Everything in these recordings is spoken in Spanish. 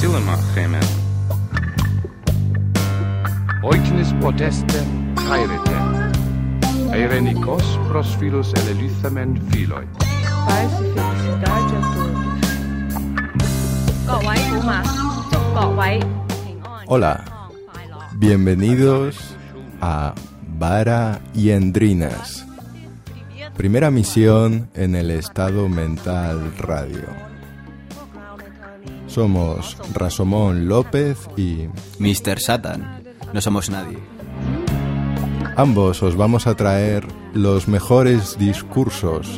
Silema Gemen. Oiknis poteste caerete. Eirenikos pros filus elelithamen filoi. Paz e felicidade a todos. Hola, bienvenidos a Vara y Endrinas. Primera misión en el Estado Mental Radio. Somos Rasomón López y Mr. Satan. No somos nadie. Ambos os vamos a traer los mejores discursos.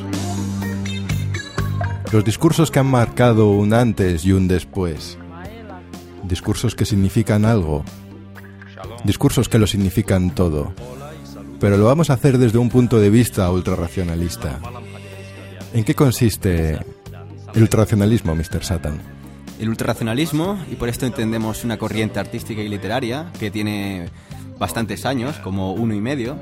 Los discursos que han marcado un antes y un después. Discursos que significan algo. Discursos que lo significan todo. Pero lo vamos a hacer desde un punto de vista ultrarracionalista. ¿En qué consiste el ultrarracionalismo, Mr. Satan? El ultrarracionalismo, y por esto entendemos una corriente artística y literaria que tiene bastantes años, como 1 y medio,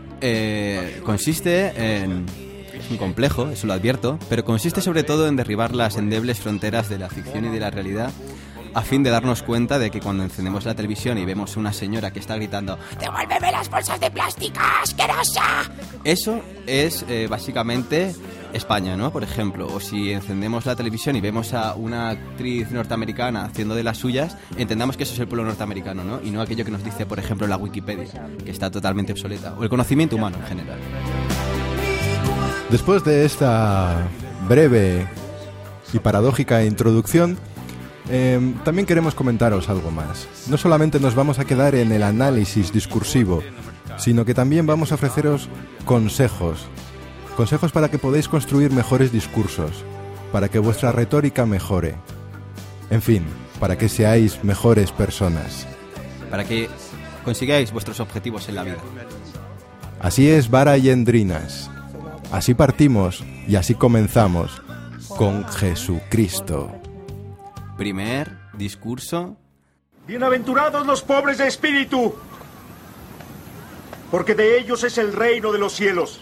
consiste en... Es muy complejo, eso lo advierto, pero consiste sobre todo en derribar las endebles fronteras de la ficción y de la realidad, a fin de darnos cuenta de que cuando encendemos la televisión y vemos una señora que está gritando ¡devuélveme las bolsas de plástico, asquerosa! Eso es básicamente España, ¿no? Por ejemplo, o si encendemos la televisión y vemos a una actriz norteamericana haciendo de las suyas, entendamos que eso es el pueblo norteamericano, ¿no? Y no aquello que nos dice, por ejemplo, la Wikipedia, que está totalmente obsoleta, o el conocimiento humano en general. Después de esta breve y paradójica introducción, también queremos comentaros algo más. No solamente nos vamos a quedar en el análisis discursivo, sino que también vamos a ofreceros consejos. Consejos para que podáis construir mejores discursos, para que vuestra retórica mejore. En fin, para que seáis mejores personas. Para que consigáis vuestros objetivos en la vida. Así es, Vara y Endrinas. Así partimos y así comenzamos con Jesucristo. Primer discurso. Bienaventurados los pobres de espíritu, porque de ellos es el reino de los cielos.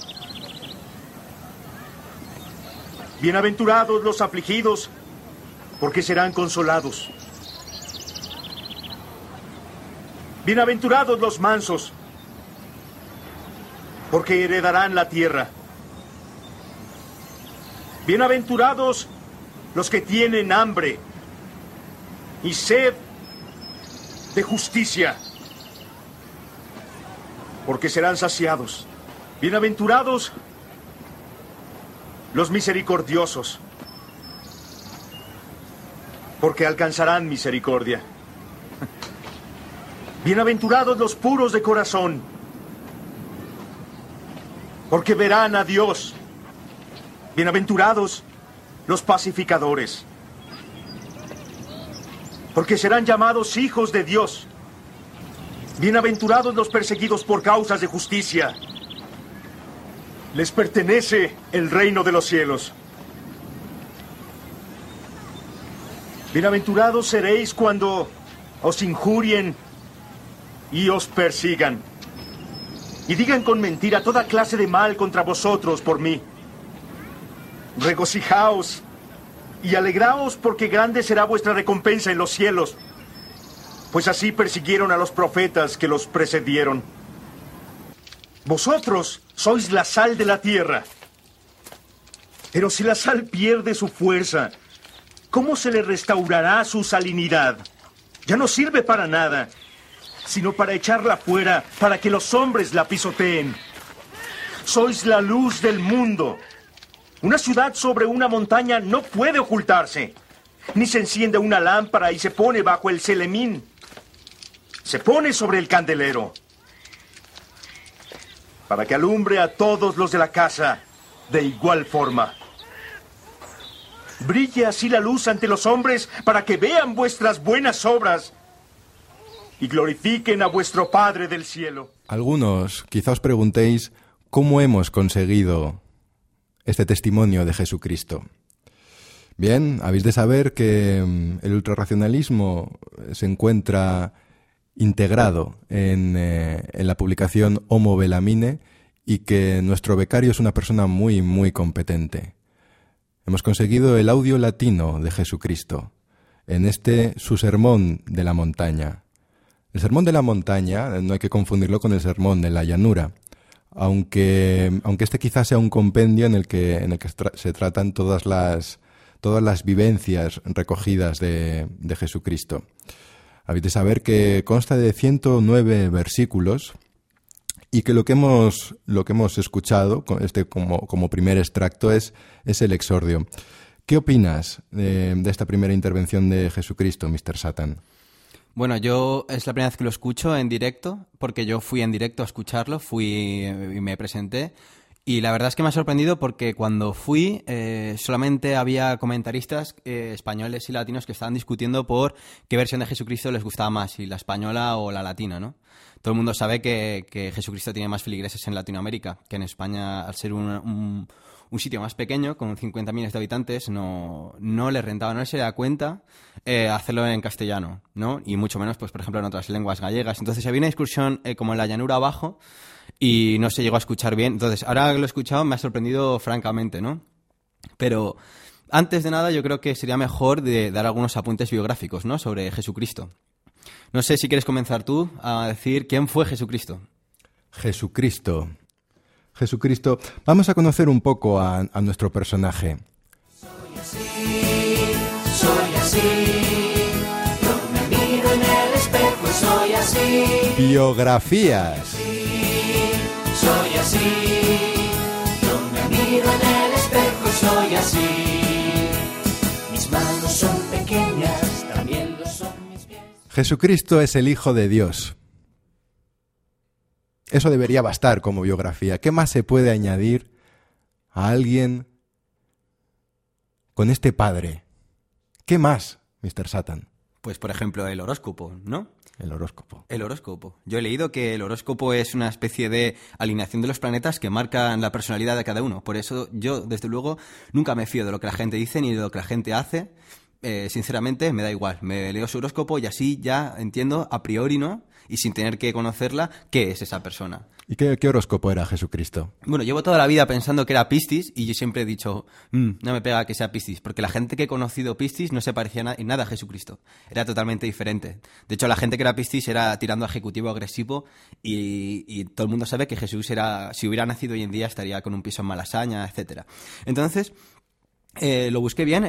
Bienaventurados los afligidos, porque serán consolados. Bienaventurados los mansos, porque heredarán la tierra. Bienaventurados los que tienen hambre y sed de justicia, porque serán saciados. Bienaventurados los misericordiosos, porque alcanzarán misericordia. Bienaventurados los puros de corazón, porque verán a Dios. Bienaventurados los pacificadores, porque serán llamados hijos de Dios. Bienaventurados los perseguidos por causas de justicia, les pertenece el reino de los cielos. Bienaventurados seréis cuando os injurien y os persigan, y digan con mentira toda clase de mal contra vosotros por mí. Regocijaos y alegraos, porque grande será vuestra recompensa en los cielos, pues así persiguieron a los profetas que los precedieron. Vosotros sois la sal de la tierra. Pero si la sal pierde su fuerza, ¿cómo se le restaurará su salinidad? Ya no sirve para nada, sino para echarla fuera, para que los hombres la pisoteen. Sois la luz del mundo. Una ciudad sobre una montaña no puede ocultarse, ni se enciende una lámpara y se pone bajo el celemín. Se pone sobre el candelero, para que alumbre a todos los de la casa de igual forma. Brille así la luz ante los hombres, para que vean vuestras buenas obras y glorifiquen a vuestro Padre del cielo. Algunos quizá os preguntéis cómo hemos conseguido este testimonio de Jesucristo. Bien, habéis de saber que el ultrarracionalismo se encuentra integrado en la publicación Homo Belamine y que nuestro becario es una persona muy, muy competente. Hemos conseguido el audio latino de Jesucristo. en su sermón de la montaña. El sermón de la montaña no hay que confundirlo con el sermón de la llanura, aunque este quizás sea un compendio en el que se tratan todas las vivencias recogidas de Jesucristo. Habéis de saber que consta de 109 versículos y que lo que hemos escuchado como primer extracto es el exordio. ¿Qué opinas de esta primera intervención de Jesucristo, Mr. Satan? Bueno, yo es la primera vez que lo escucho en directo, porque yo fui en directo a escucharlo, fui y me presenté. Y la verdad es que me ha sorprendido porque cuando fui solamente había comentaristas españoles y latinos que estaban discutiendo por qué versión de Jesucristo les gustaba más, si la española o la latina, ¿no? Todo el mundo sabe que Jesucristo tiene más feligreses en Latinoamérica, que en España, al ser un sitio más pequeño, con 50 millones de habitantes, no le rentaba, no se da cuenta hacerlo en castellano, ¿no? Y mucho menos, pues por ejemplo, en otras lenguas gallegas. Entonces había una discusión como en la llanura abajo y no se llegó a escuchar bien. Entonces, ahora que lo he escuchado me ha sorprendido francamente, ¿no? Pero antes de nada yo creo que sería mejor de dar algunos apuntes biográficos, ¿no? Sobre Jesucristo. No sé si quieres comenzar tú a decir quién fue Jesucristo. Jesucristo. Vamos a conocer un poco a nuestro personaje. Soy así, yo me miro en el espejo y soy así. Biografías. Soy así, yo me miro en el espejo y soy así. Mis manos son pequeñas, también lo son mis pies. Jesucristo es el Hijo de Dios. Eso debería bastar como biografía. ¿Qué más se puede añadir a alguien con este padre? ¿Qué más, Mr. Satan? Pues, por ejemplo, el horóscopo, ¿no? El horóscopo. El horóscopo. Yo he leído que el horóscopo es una especie de alineación de los planetas que marcan la personalidad de cada uno. Por eso yo, desde luego, nunca me fío de lo que la gente dice ni de lo que la gente hace. Sinceramente, me da igual. Me leo su horóscopo y así ya entiendo a priori, ¿no? Y sin tener que conocerla, ¿qué es esa persona? ¿Y qué horóscopo era Jesucristo? Bueno, llevo toda la vida pensando que era Piscis y yo siempre he dicho, no me pega que sea Piscis, porque la gente que he conocido Piscis no se parecía en nada a Jesucristo. Era totalmente diferente. De hecho, la gente que era Piscis era tirando a ejecutivo agresivo y todo el mundo sabe que Jesús si hubiera nacido hoy en día, estaría con un piso en Malasaña, etcétera. Entonces, lo busqué bien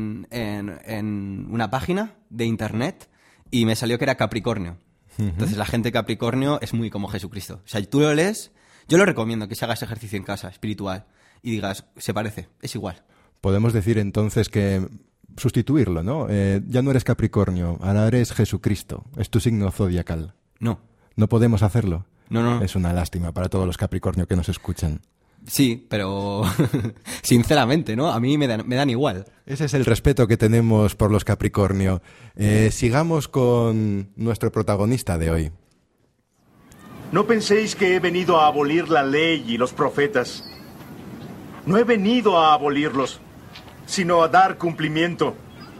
en una página de internet y me salió que era Capricornio. Entonces la gente Capricornio es muy como Jesucristo. O sea, tú lo lees, yo lo recomiendo que se haga ese ejercicio en casa, espiritual, y digas, se parece, es igual. Podemos decir entonces que sustituirlo, ¿no? Ya no eres Capricornio, ahora eres Jesucristo, es tu signo zodiacal. No. ¿No podemos hacerlo? No. Es una lástima para todos los Capricornio que nos escuchan. Sí, pero sinceramente, ¿no? A mí me dan igual. Ese es el respeto que tenemos por los Capricornio. Sigamos con nuestro protagonista de hoy. No penséis que he venido a abolir la ley y los profetas. No he venido a abolirlos, sino a dar cumplimiento.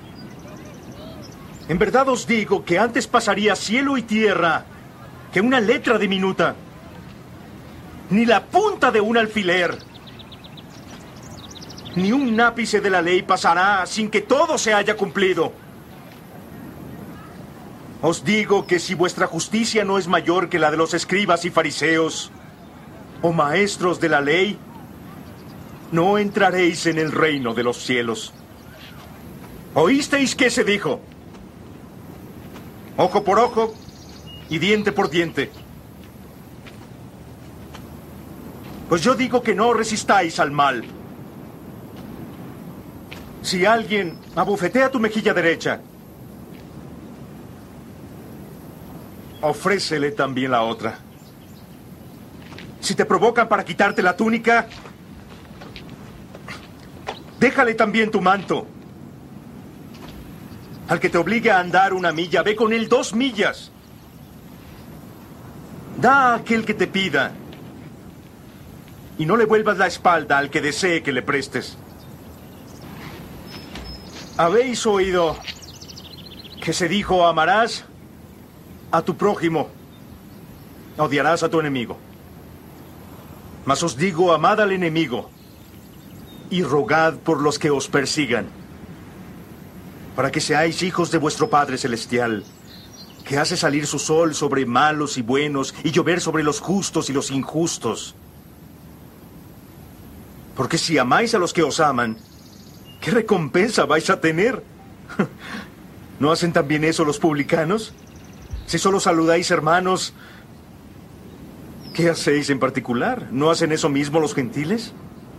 En verdad os digo que antes pasaría cielo y tierra que una letra diminuta. Ni la punta de un alfiler, ni un ápice de la ley pasará sin que todo se haya cumplido. Os digo que si vuestra justicia no es mayor que la de los escribas y fariseos, o maestros de la ley, no entraréis en el reino de los cielos. ¿Oísteis qué se dijo? Ojo por ojo y diente por diente. Pues yo digo que no resistáis al mal. Si alguien abofetea tu mejilla derecha, ofrécele también la otra. Si te provocan para quitarte la túnica, déjale también tu manto. Al que te obligue a andar 1 milla, ve con él 2 millas. Da a aquel que te pida, y no le vuelvas la espalda al que desee que le prestes. Habéis oído que se dijo, amarás a tu prójimo, odiarás a tu enemigo. Mas os digo, amad al enemigo y rogad por los que os persigan. para que seáis hijos de vuestro Padre Celestial, que hace salir su sol sobre malos y buenos y llover sobre los justos y los injustos. Porque si amáis a los que os aman, ¿qué recompensa vais a tener? ¿No hacen también eso los publicanos? Si solo saludáis hermanos, ¿qué hacéis en particular? ¿No hacen eso mismo los gentiles?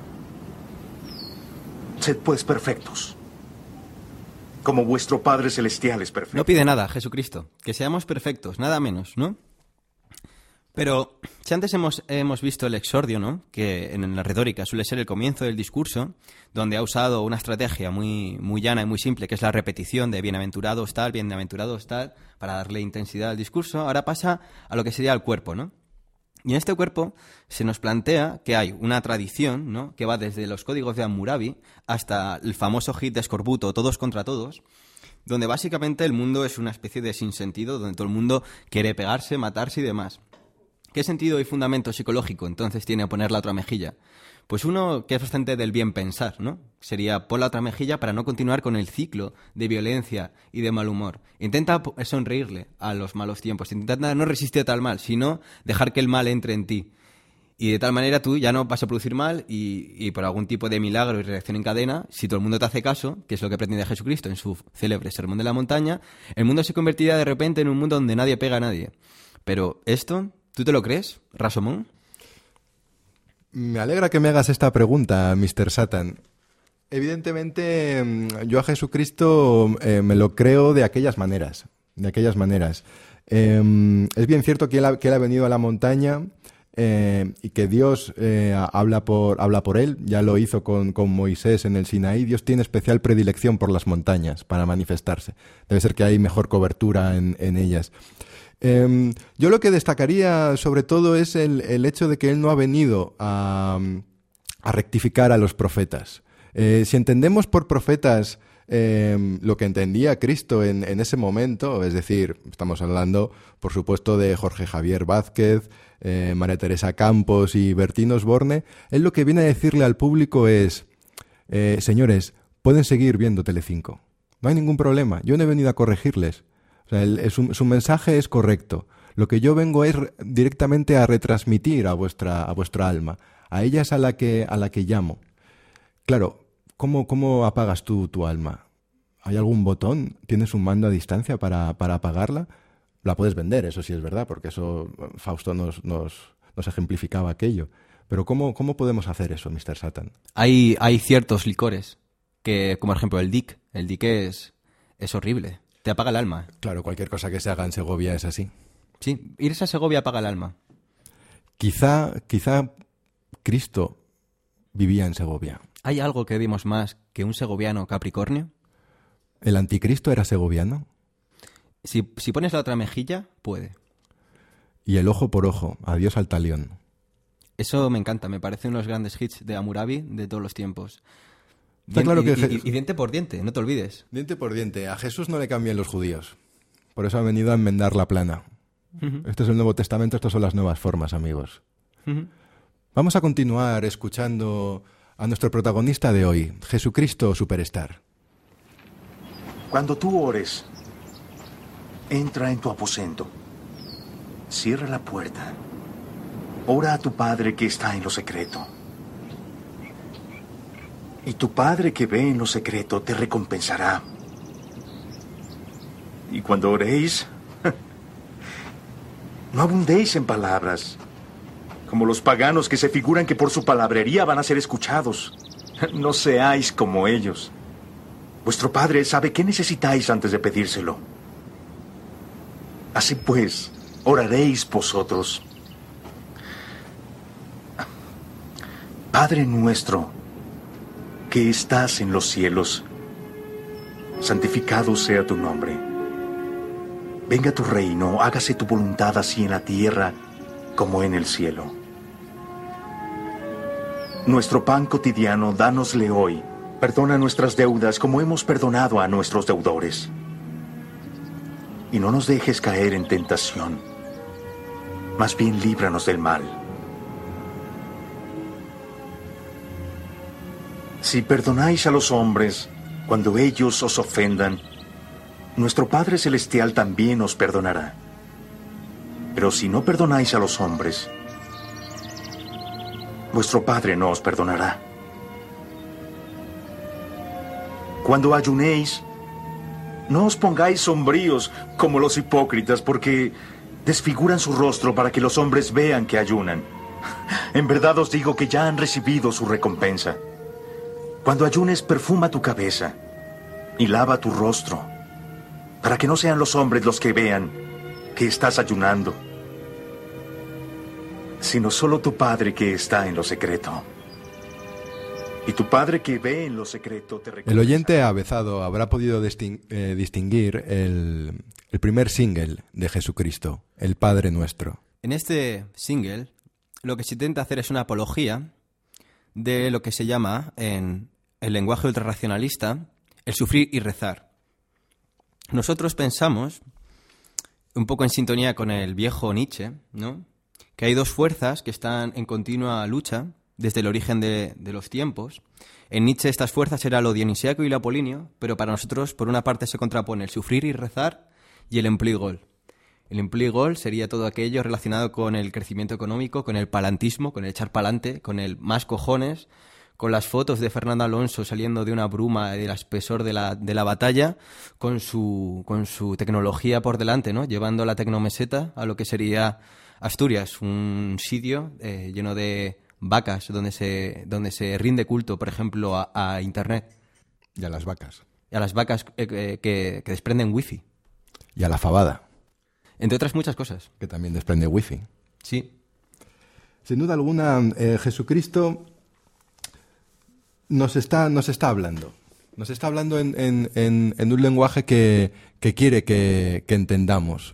Sed pues perfectos, como vuestro Padre Celestial es perfecto. No pide nada, Jesucristo, que seamos perfectos, nada menos, ¿no? Pero si antes hemos visto el exordio, ¿no? Que en la retórica suele ser el comienzo del discurso, donde ha usado una estrategia muy llana y muy simple, que es la repetición de bienaventurados tal, para darle intensidad al discurso. Ahora pasa a lo que sería el cuerpo, ¿no? Y en este cuerpo se nos plantea que hay una tradición, ¿no? Que va desde los códigos de Hammurabi hasta el famoso hit de Escorbuto, Todos contra Todos, donde básicamente el mundo es una especie de sinsentido, donde todo el mundo quiere pegarse, matarse y demás. ¿Qué sentido y fundamento psicológico entonces tiene poner la otra mejilla? Pues uno que es bastante del bien pensar, ¿no? Sería pon la otra mejilla para no continuar con el ciclo de violencia y de mal humor. Intenta sonreírle a los malos tiempos, intenta no resistir a tal mal, sino dejar que el mal entre en ti. Y de tal manera tú ya no vas a producir mal y por algún tipo de milagro y reacción en cadena, si todo el mundo te hace caso, que es lo que pretende Jesucristo en su célebre Sermón de la Montaña, el mundo se convertirá de repente en un mundo donde nadie pega a nadie. Pero esto, ¿tú te lo crees, Rasomón? Me alegra que me hagas esta pregunta, Mr. Satan. Evidentemente, yo a Jesucristo me lo creo de aquellas maneras. Es bien cierto que él ha venido a la montaña y que Dios habla por él. Ya lo hizo con Moisés en el Sinaí. Dios tiene especial predilección por las montañas para manifestarse. Debe ser que hay mejor cobertura en ellas. Yo lo que destacaría sobre todo es el hecho de que él no ha venido a rectificar a los profetas. Si entendemos por profetas lo que entendía Cristo en ese momento, es decir, estamos hablando por supuesto de Jorge Javier Vázquez, María Teresa Campos y Bertín Osborne, él lo que viene a decirle al público es, señores, pueden seguir viendo Telecinco, no hay ningún problema, yo no he venido a corregirles. O sea, su mensaje es correcto. Lo que yo vengo es directamente a retransmitir a vuestra alma. A ella es a la que llamo. Claro, ¿cómo apagas tú tu alma? ¿Hay algún botón? ¿Tienes un mando a distancia para apagarla? La puedes vender, eso sí es verdad, porque eso Fausto nos ejemplificaba aquello. Pero ¿cómo podemos hacer eso, Mr. Satan? Hay ciertos licores, que como por ejemplo el Dick. El Dick es horrible. Te apaga el alma. Claro, cualquier cosa que se haga en Segovia es así. Sí, irse a Segovia apaga el alma. Quizá Cristo vivía en Segovia. ¿Hay algo que dimos más que un segoviano Capricornio? ¿El anticristo era segoviano? Si pones la otra mejilla, puede. Y el ojo por ojo, adiós al talión. Eso me encanta, me parece uno de los grandes hits de Hammurabi de todos los tiempos. Está claro que y diente por diente, no te olvides. Diente por diente. A Jesús no le cambian los judíos. Por eso ha venido a enmendar la plana. Este es el Nuevo Testamento, estas son las nuevas formas, amigos. Vamos a continuar escuchando a nuestro protagonista de hoy, Jesucristo Superstar. Cuando tú ores, entra en tu aposento. Cierra la puerta. Ora a tu Padre que está en lo secreto. Y tu Padre que ve en lo secreto te recompensará. Y cuando oréis, no abundéis en palabras, como los paganos que se figuran que por su palabrería van a ser escuchados. No seáis como ellos. Vuestro Padre sabe qué necesitáis antes de pedírselo. Así pues, oraréis vosotros. Padre nuestro, que estás en los cielos, santificado sea tu nombre. Venga tu reino, hágase tu voluntad así en la tierra como en el cielo. Nuestro pan cotidiano, dánosle hoy. Perdona nuestras deudas como hemos perdonado a nuestros deudores. Y no nos dejes caer en tentación, más bien líbranos del mal. Si perdonáis a los hombres, Cuando ellos os ofendan, nuestro Padre Celestial también os perdonará. Pero si no perdonáis a los hombres, vuestro Padre no os perdonará. Cuando ayunéis, no os pongáis sombríos como los hipócritas, porque desfiguran su rostro para que los hombres vean que ayunan. En verdad os digo que ya han recibido su recompensa. Cuando ayunes, perfuma tu cabeza y lava tu rostro, para que no sean los hombres los que vean que estás ayunando, sino solo tu Padre que está en lo secreto. Y tu Padre que ve en lo secreto te recompensa. El oyente avezado habrá podido distinguir el primer single de Jesucristo, el Padre Nuestro. En este single, lo que se intenta hacer es una apología de lo que se llama, en el lenguaje ultrarracionalista, el sufrir y rezar. Nosotros pensamos, un poco en sintonía con el viejo Nietzsche, ¿no?, que hay dos fuerzas que están en continua lucha desde el origen de los tiempos. En Nietzsche estas fuerzas eran lo dionisíaco y lo apolíneo, pero para nosotros, por una parte, se contrapone el sufrir y rezar y el empligol. El empligol sería todo aquello relacionado con el crecimiento económico, con el palantismo, con el echar pa'lante, con el más cojones, con las fotos de Fernando Alonso saliendo de una bruma del espesor de la batalla, con su tecnología por delante, ¿no?, llevando la tecnomeseta a lo que sería Asturias, un sitio lleno de vacas donde se rinde culto, por ejemplo, a Internet. Y a las vacas. Y a las vacas que desprenden wifi. Y a la fabada. Entre otras muchas cosas. Que también desprende wifi. Sí. Sin duda alguna, Jesucristo nos está hablando. Nos está hablando en un lenguaje que quiere que entendamos.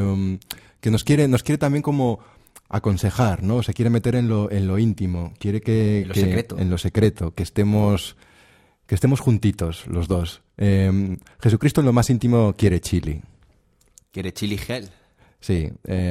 Que nos quiere también como aconsejar, ¿no? Se quiere meter en lo íntimo. Quiere que en lo secreto, que estemos juntitos los dos. Jesucristo en lo más íntimo quiere chili. Quiere chili gel. Sí.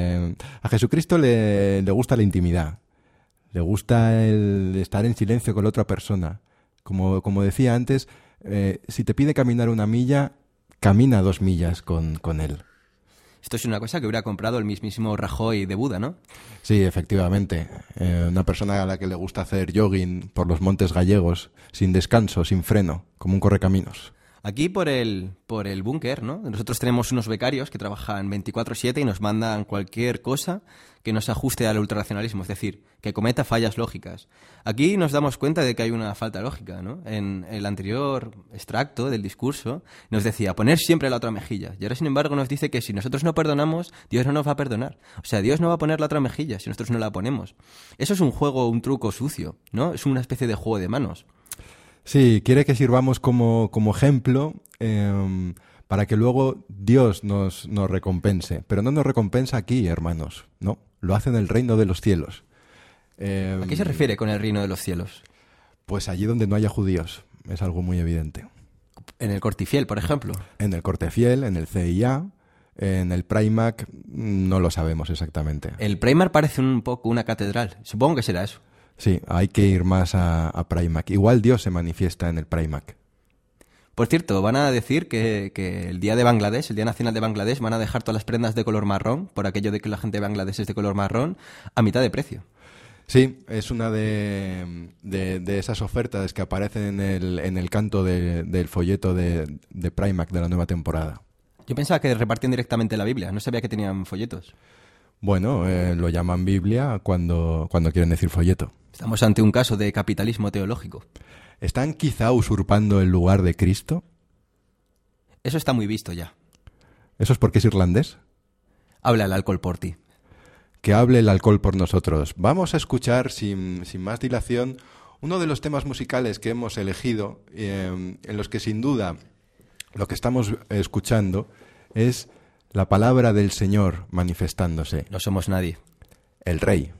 A Jesucristo le gusta la intimidad. Le gusta el estar en silencio con la otra persona. Como decía antes, si te pide caminar 1 milla, camina 2 millas con él. Esto es una cosa que hubiera comprado el mismísimo Rajoy de Buda, ¿no? Sí, efectivamente. Una persona a la que le gusta hacer jogging por los montes gallegos, sin descanso, sin freno, como un correcaminos. Aquí por el búnker, ¿no? Nosotros tenemos unos becarios que trabajan 24/7 y nos mandan cualquier cosa que no se ajuste al ultrarracionalismo, es decir, que cometa fallas lógicas. Aquí nos damos cuenta de que hay una falta lógica, ¿no? En el anterior extracto del discurso nos decía poner siempre la otra mejilla. Y ahora, sin embargo, nos dice que si nosotros no perdonamos, Dios no nos va a perdonar. O sea, Dios no va a poner la otra mejilla si nosotros no la ponemos. Eso es un juego, un truco sucio, ¿no? Es una especie de juego de manos. Sí, quiere que sirvamos como ejemplo para que luego Dios nos recompense. Pero no nos recompensa aquí, hermanos, ¿no? Lo hace en el reino de los cielos. ¿A qué se refiere con el reino de los cielos? Pues allí donde no haya judíos. Es algo muy evidente. En el Cortifiel, por ejemplo. En el Cortefiel, en el CIA, en el Primark, no lo sabemos exactamente. El Primark parece un poco una catedral. Supongo que será eso. Sí, hay que ir más a Primark. Igual Dios se manifiesta en el Primark. Por cierto, van a decir que el Día de Bangladesh, el Día Nacional de Bangladesh, van a dejar todas las prendas de color marrón, por aquello de que la gente de Bangladesh es de color marrón, a mitad de precio. Sí, es una de esas ofertas que aparecen en el canto del folleto de Primark de la nueva temporada. Yo pensaba que repartían directamente la Biblia, no sabía que tenían folletos. Bueno, lo llaman Biblia cuando quieren decir folleto. Estamos ante un caso de capitalismo teológico. ¿Están quizá usurpando el lugar de Cristo? Eso está muy visto ya. ¿Eso es porque es irlandés? Habla el alcohol por ti. Que hable el alcohol por nosotros. Vamos a escuchar, sin más dilación, uno de los temas musicales que hemos elegido, en los que sin duda lo que estamos escuchando es la palabra del Señor manifestándose. No somos nadie. El Rey.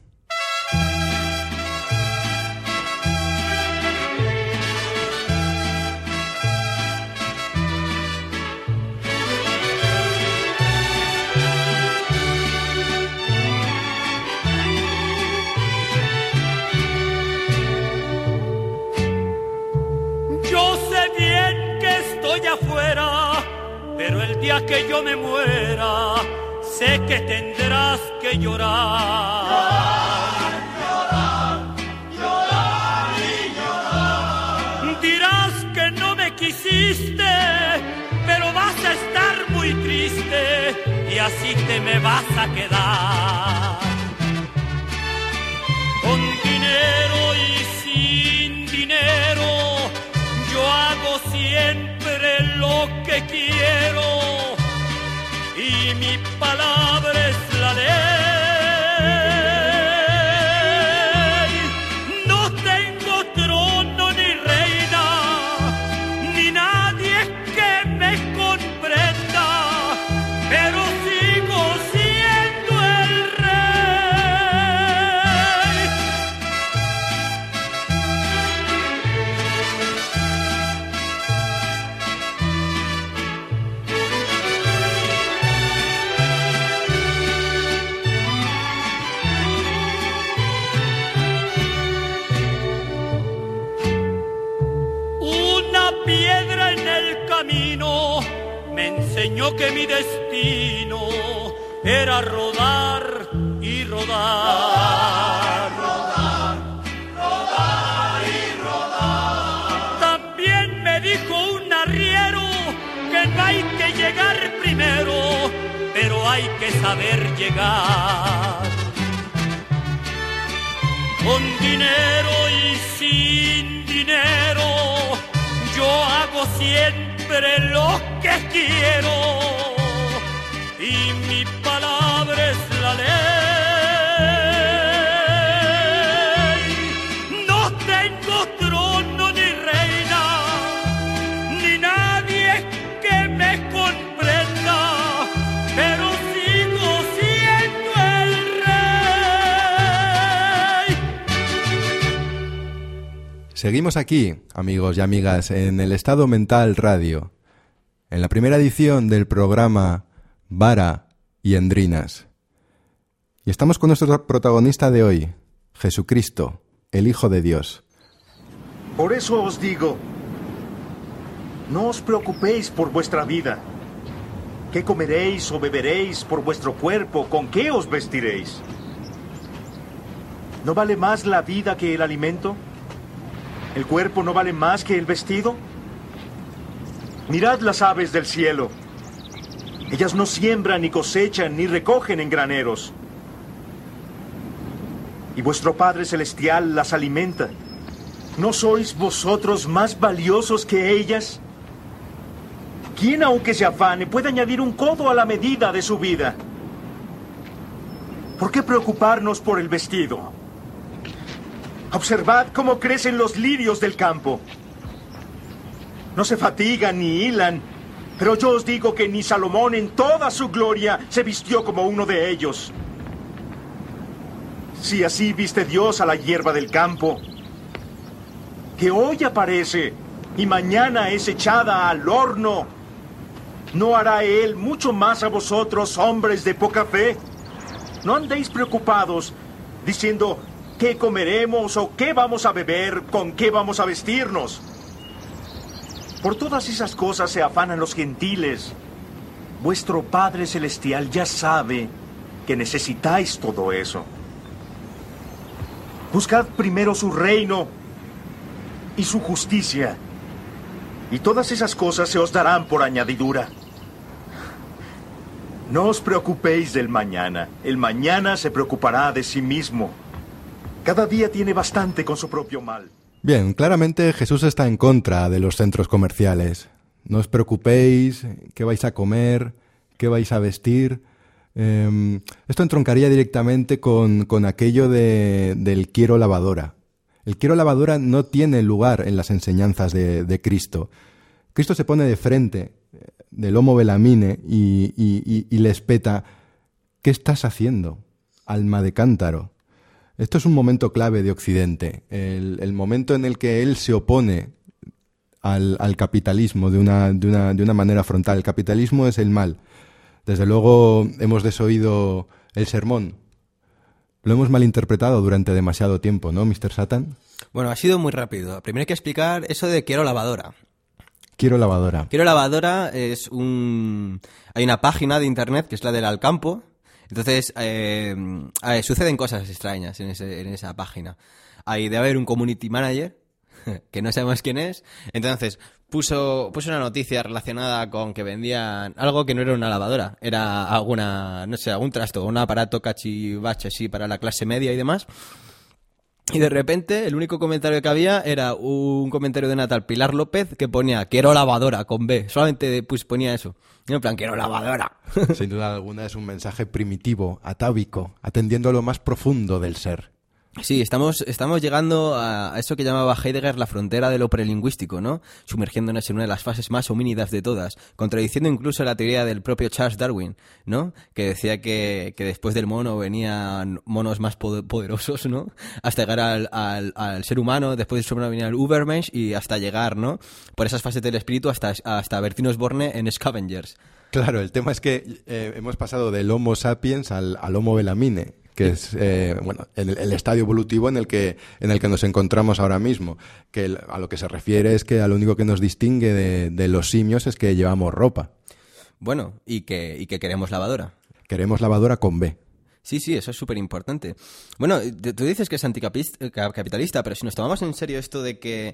Yo sé bien que día que yo me muera, sé que tendrás que llorar. Llorar y llorar. Dirás que no me quisiste, pero vas a estar muy triste y así te me vas a quedar. Con dinero y sin dinero, yo hago siempre lo que quiero y mi palabra es la ley. No tengo trono ni reina, ni nadie que me comprenda, pero sigo siendo el rey. Una piedra en el camino me enseñó que mi destino era rodar y rodar. Rodar y rodar. También me dijo un arriero que no hay que llegar primero, pero hay que saber llegar. Con dinero y sin dinero, yo hago siempre lo que quiero y mi palabra es la ley. No tengo trono ni reina, ni nadie que me comprenda, pero sigo siendo el rey. Seguimos aquí, amigos y amigas, en el Estado Mental Radio, en la primera edición del programa Vara y Endrinas. Y estamos con nuestro protagonista de hoy, Jesucristo, el Hijo de Dios. Por eso os digo, no os preocupéis por vuestra vida. ¿Qué comeréis o beberéis? Por vuestro cuerpo, ¿con qué os vestiréis? ¿No vale más la vida que el alimento? ¿El cuerpo no vale más que el vestido? Mirad las aves del cielo. Ellas no siembran, ni cosechan, ni recogen en graneros. Y vuestro Padre Celestial las alimenta. ¿No sois vosotros más valiosos que ellas? ¿Quién, aunque se afane, puede añadir un codo a la medida de su vida? ¿Por qué preocuparnos por el vestido? Observad cómo crecen los lirios del campo. No se fatigan ni hilan, pero yo os digo que ni Salomón en toda su gloria se vistió como uno de ellos. Si así viste Dios a la hierba del campo, que hoy aparece y mañana es echada al horno, ¿no hará Él mucho más a vosotros, hombres de poca fe? No andéis preocupados, diciendo, ¿qué comeremos o qué vamos a beber? ¿Con qué vamos a vestirnos? Por todas esas cosas se afanan los gentiles. Vuestro Padre Celestial ya sabe que necesitáis todo eso. Buscad primero su reino y su justicia, y todas esas cosas se os darán por añadidura. No os preocupéis del mañana. El mañana se preocupará de sí mismo. Cada día tiene bastante con su propio mal. Bien, claramente Jesús está en contra de los centros comerciales. No os preocupéis, qué vais a comer, qué vais a vestir. Esto entroncaría directamente con aquello del quiero lavadora. El quiero lavadora no tiene lugar en las enseñanzas de Cristo. Cristo se pone de frente del Homo Belamine y le espeta, ¿qué estás haciendo, alma de cántaro? Esto es un momento clave de Occidente, el momento en el que él se opone al capitalismo de una manera frontal. El capitalismo es el mal. Desde luego hemos desoído el sermón. Lo hemos malinterpretado durante demasiado tiempo, ¿no, Mr. Satan? Bueno, ha sido muy rápido. Primero hay que explicar eso de quiero lavadora. Quiero lavadora. Quiero lavadora es hay una página de internet que es la del Alcampo. Entonces, suceden cosas extrañas en esa página. Ahí debe haber un community manager, que no sabemos quién es. Entonces, puso una noticia relacionada con que vendían algo que no era una lavadora. Era algún trasto, un aparato cachivache así para la clase media y demás. Y de repente, el único comentario que había era un comentario de una tal Pilar López que ponía, quiero lavadora, con B. Solamente ponía eso. Y en plan, quiero lavadora. Sin duda alguna es un mensaje primitivo, atávico, atendiendo a lo más profundo del ser. Sí, estamos llegando a eso que llamaba Heidegger la frontera de lo prelingüístico, ¿no? Sumergiéndonos en una de las fases más homínidas de todas, contradiciendo incluso la teoría del propio Charles Darwin, ¿no? Que decía que después del mono venían monos más poderosos, ¿no? Hasta llegar al ser humano, después del ser humano venía el Ubermensch y hasta llegar, ¿no? Por esas fases del espíritu hasta Bertino Osborne en Scavengers. Claro, el tema es que hemos pasado del Homo sapiens al Homo belamine, que es el estadio evolutivo en el que nos encontramos ahora mismo, que a lo que se refiere es que a lo único que nos distingue de los simios es que llevamos ropa. Bueno, y que queremos lavadora. Queremos lavadora con B. Sí, eso es súper importante. Bueno, tú dices que es anticapitalista, pero si nos tomamos en serio esto de que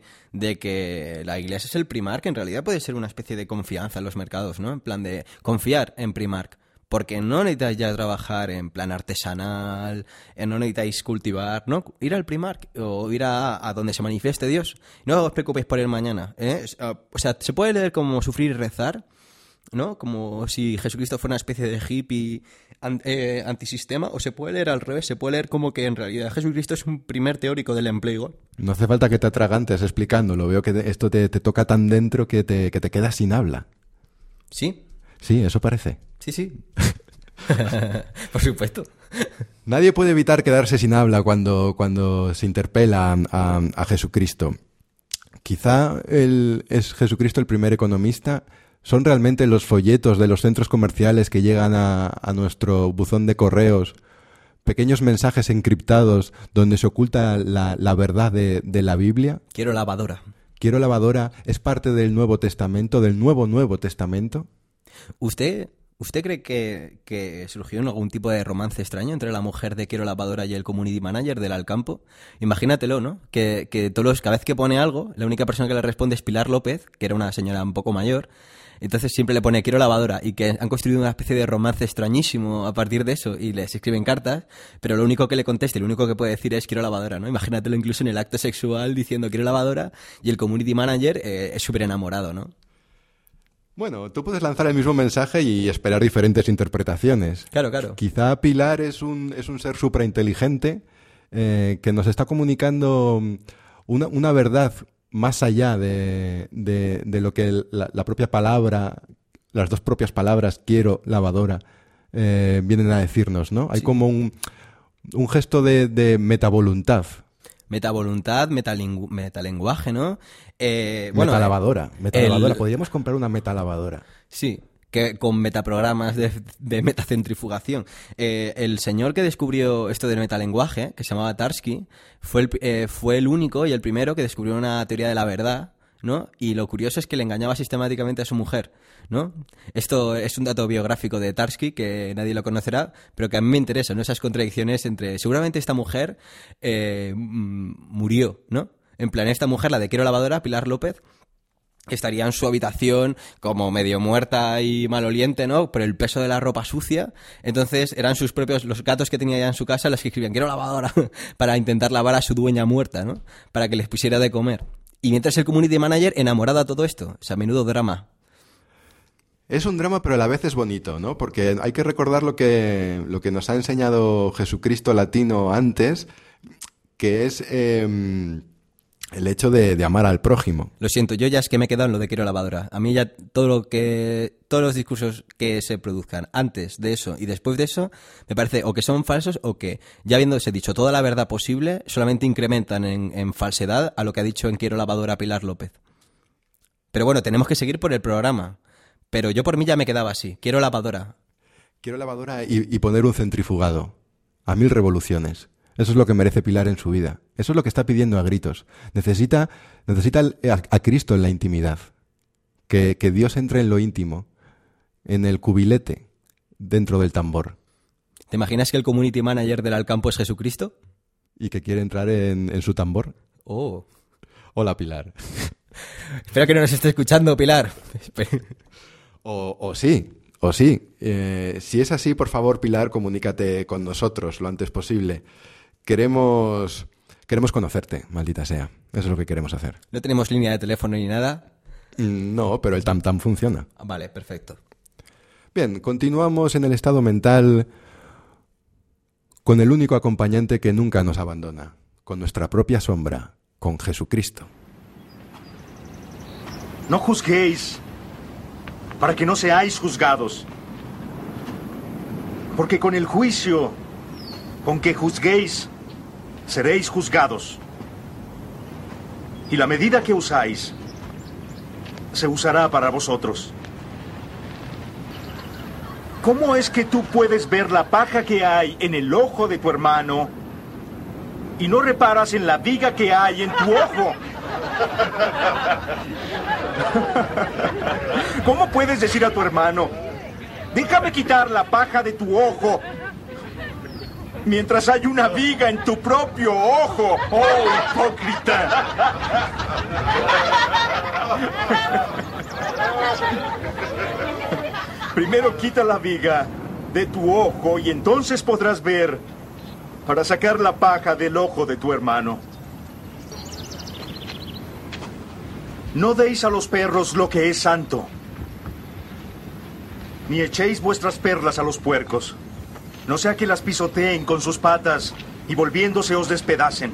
la Iglesia es el Primark, en realidad puede ser una especie de confianza en los mercados, ¿no? En plan de confiar en Primark. Porque no necesitáis ya trabajar en plan artesanal, no necesitáis cultivar, ¿no? Ir al Primark o ir a donde se manifieste Dios. No os preocupéis por el mañana, ¿eh? O sea, se puede leer como Sufrir y Rezar, ¿no? Como si Jesucristo fuera una especie de hippie antisistema, o se puede leer al revés, se puede leer como que en realidad Jesucristo es un primer teórico del empleo. No hace falta que te atragantes explicándolo. Veo que esto te toca tan dentro que te quedas sin habla. ¿Sí? Sí, eso parece. Sí. Por supuesto. Nadie puede evitar quedarse sin habla cuando se interpela a Jesucristo. Quizá es Jesucristo el primer economista. ¿Son realmente los folletos de los centros comerciales que llegan a nuestro buzón de correos pequeños mensajes encriptados donde se oculta la verdad de la Biblia? Quiero lavadora. Quiero lavadora es parte del Nuevo Testamento, del Nuevo Testamento. ¿Usted cree que surgió algún tipo de romance extraño entre la mujer de Quiero lavadora y el community manager del Alcampo? Imagínatelo, ¿no? Que cada vez que pone algo, la única persona que le responde es Pilar López, que era una señora un poco mayor. Entonces siempre le pone Quiero lavadora y que han construido una especie de romance extrañísimo a partir de eso y les escriben cartas, pero lo único que le conteste, lo único que puede decir es Quiero lavadora, ¿no? Imagínatelo incluso en el acto sexual diciendo Quiero lavadora y el community manager es súper enamorado, ¿no? Bueno, tú puedes lanzar el mismo mensaje y esperar diferentes interpretaciones. Claro. Quizá Pilar es un ser suprainteligente que nos está comunicando una verdad más allá de lo que la propia palabra, las dos propias palabras, quiero, lavadora, vienen a decirnos, ¿no? Hay como un gesto de metavoluntad. Metavoluntad, metalenguaje, ¿no? Metalavadora. Podríamos comprar una metalavadora. Sí, que con metaprogramas de metacentrifugación. El señor que descubrió esto del metalenguaje, que se llamaba Tarski, fue el único y el primero que descubrió una teoría de la verdad, ¿no? Y lo curioso es que le engañaba sistemáticamente a su mujer, ¿no? Esto es un dato biográfico de Tarski que nadie lo conocerá, pero que a mí me interesa, ¿no? Esas contradicciones entre... Seguramente esta mujer murió, ¿no? En plan, esta mujer, la de Quiero lavadora, Pilar López, estaría en su habitación como medio muerta y maloliente, ¿no? Por el peso de la ropa sucia. Entonces eran los gatos que tenía ya en su casa los que escribían Quiero lavadora para intentar lavar a su dueña muerta, ¿no? Para que les pusiera de comer. Y mientras el community manager enamorado a todo esto. O sea, menudo drama. Es un drama, pero a la vez es bonito, ¿no? Porque hay que recordar lo que nos ha enseñado Jesucristo latino antes, que es el hecho de amar al prójimo. Lo siento, yo ya es que me he quedado en lo de Quiero lavadora. A mí ya todos los discursos que se produzcan antes de eso y después de eso, me parece o que son falsos o que, ya habiéndose dicho toda la verdad posible, solamente incrementan en falsedad a lo que ha dicho en Quiero lavadora Pilar López. Pero bueno, tenemos que seguir por el programa. Pero yo por mí ya me quedaba así. Quiero lavadora. Quiero lavadora y poner un centrifugado. A 1000 revoluciones. Eso es lo que merece Pilar en su vida. Eso es lo que está pidiendo a gritos. Necesita a Cristo en la intimidad. que Dios entre en lo íntimo, en el cubilete, dentro del tambor. ¿Te imaginas que el community manager del Alcampo es Jesucristo? ¿Y que quiere entrar en su tambor? Oh. Hola, Pilar. Espero que no nos esté escuchando, Pilar. O sí. Si es así, por favor, Pilar, comunícate con nosotros lo antes posible. Queremos conocerte, maldita sea. Eso es lo que queremos hacer. ¿No tenemos línea de teléfono ni nada? No, pero el tam-tam funciona. Vale, perfecto. Bien, continuamos en el estado mental con el único acompañante que nunca nos abandona, con nuestra propia sombra, con Jesucristo. No juzguéis, para que no seáis juzgados. Porque con el juicio con que juzguéis, seréis juzgados. Y la medida que usáis, se usará para vosotros. ¿Cómo es que tú puedes ver la paja que hay en el ojo de tu hermano y no reparas en la viga que hay en tu ojo? ¿Cómo puedes decir a tu hermano, déjame quitar la paja de tu ojo, mientras hay una viga en tu propio ojo? ¡Oh, hipócrita! Primero quita la viga de tu ojo y entonces podrás ver para sacar la paja del ojo de tu hermano. No deis a los perros lo que es santo, ni echéis vuestras perlas a los puercos, no sea que las pisoteen con sus patas y volviéndose os despedacen.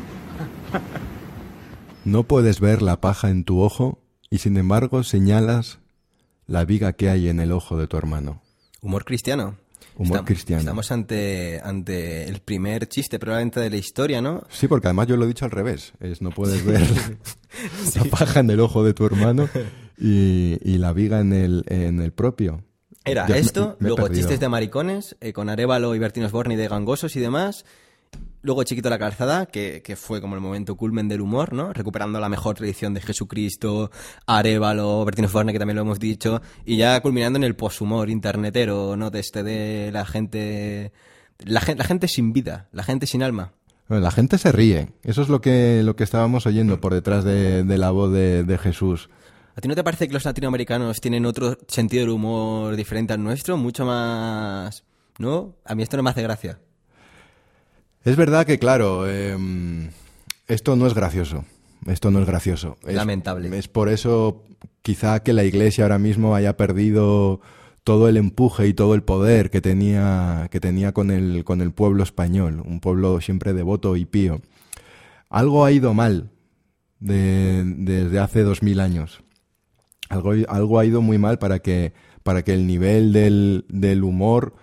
No puedes ver la paja en tu ojo y sin embargo señalas la viga que hay en el ojo de tu hermano. Humor cristiano. Cristiano. Estamos ante el primer chiste probablemente de la historia, ¿no? Sí, porque además yo lo he dicho al revés. No puedes ver la paja en el ojo de tu hermano y la viga en el propio. Era Dios, esto, me he luego perdido. chistes de maricones, con Arévalo y Bertín Osborne y de gangosos y demás. Luego Chiquito la calzada, que fue como el momento culmen del humor, ¿no? Recuperando la mejor tradición de Jesucristo, Arévalo, Bertín Osborne, que también lo hemos dicho, y ya culminando en el poshumor internetero, ¿no? De la gente sin vida, la gente sin alma. Bueno, la gente se ríe. Eso es lo que estábamos oyendo por detrás de la voz de Jesús. ¿A ti no te parece que los latinoamericanos tienen otro sentido del humor diferente al nuestro? Mucho más... ¿No? A mí esto no me hace gracia. Es verdad que, claro, esto no es gracioso. Esto no es gracioso. Lamentable. Es por eso quizá que la Iglesia ahora mismo haya perdido todo el empuje y todo el poder que tenía con el pueblo español, un pueblo siempre devoto y pío. Algo ha ido mal desde hace 2000 años. Algo ha ido muy mal para que el nivel del humor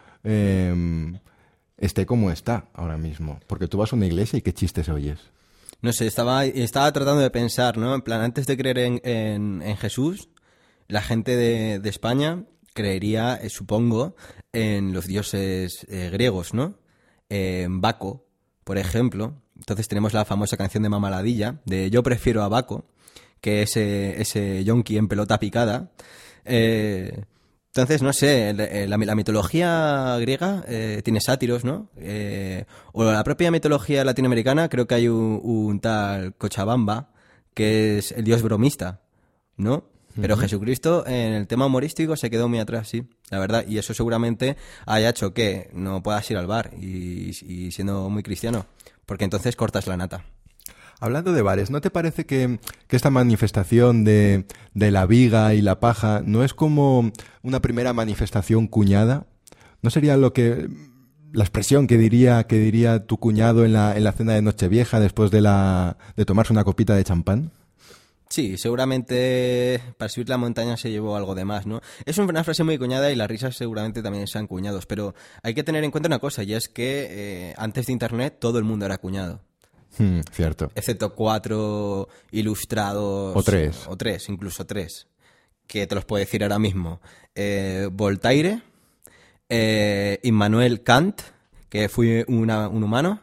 esté como está ahora mismo. Porque tú vas a una iglesia y qué chistes oyes. No sé, estaba tratando de pensar, ¿no? En plan, antes de creer en Jesús, la gente de España creería, supongo, en los dioses griegos, ¿no? En Baco, por ejemplo. Entonces tenemos la famosa canción de Mamaladilla, de Yo prefiero a Baco, que es ese yonki en pelota picada. Entonces, no sé, la mitología griega tiene sátiros, ¿no? O la propia mitología latinoamericana, creo que hay un tal Cochabamba, que es el dios bromista, ¿no? Pero Jesucristo en el tema humorístico se quedó muy atrás, sí, la verdad. Y eso seguramente haya hecho que no puedas ir al bar y siendo muy cristiano, porque entonces cortas la nata. Hablando de bares, ¿no te parece que esta manifestación de la viga y la paja no es como una primera manifestación cuñada? ¿No sería la expresión que diría tu cuñado en la cena de Nochevieja después de tomarse una copita de champán? Sí, seguramente para subir la montaña se llevó algo de más, ¿no? Es una frase muy cuñada y las risas seguramente también sean cuñados, pero hay que tener en cuenta una cosa, y es que antes de Internet todo el mundo era cuñado. Cierto. Excepto 4 ilustrados... O 3. O 3, incluso 3. Que te los puedo decir ahora mismo. Voltaire, Immanuel Kant, que fue un humano,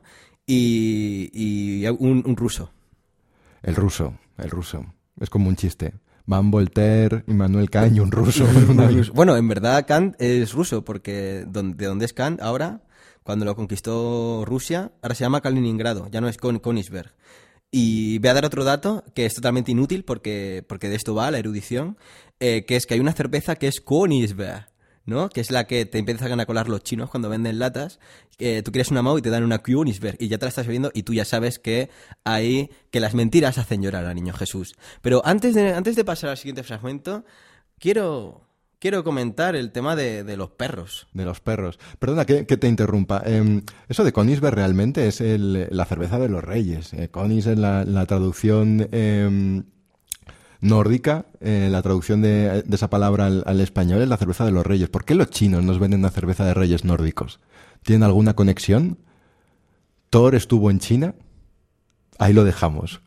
y un ruso. El ruso. Es como un chiste. Van Voltaire, Immanuel Kant y un ruso. Bueno, en verdad Kant es ruso, porque de dónde es Kant ahora, cuando lo conquistó Rusia, ahora se llama Kaliningrado, ya no es Königsberg. Y voy a dar otro dato que es totalmente inútil porque de esto va la erudición, que es que hay una cerveza que es Königsberg, ¿no? Que es la que te empiezan a colar los chinos cuando venden latas. Tú quieres una Mau y te dan una Königsberg y ya te la estás bebiendo y tú ya sabes que las mentiras hacen llorar al niño Jesús. Pero antes de pasar al siguiente fragmento, quiero comentar el tema de los perros. De los perros. Perdona que te interrumpa. Eso de Königsberg realmente es la cerveza de los reyes. Königs es la traducción nórdica, la traducción de esa palabra al español es la cerveza de los reyes. ¿Por qué los chinos nos venden una cerveza de reyes nórdicos? ¿Tienen alguna conexión? ¿Thor estuvo en China? Ahí lo dejamos.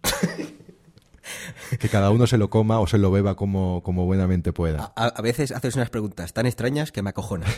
Que cada uno se lo coma o se lo beba como buenamente pueda. A veces haces unas preguntas tan extrañas que me acojonan.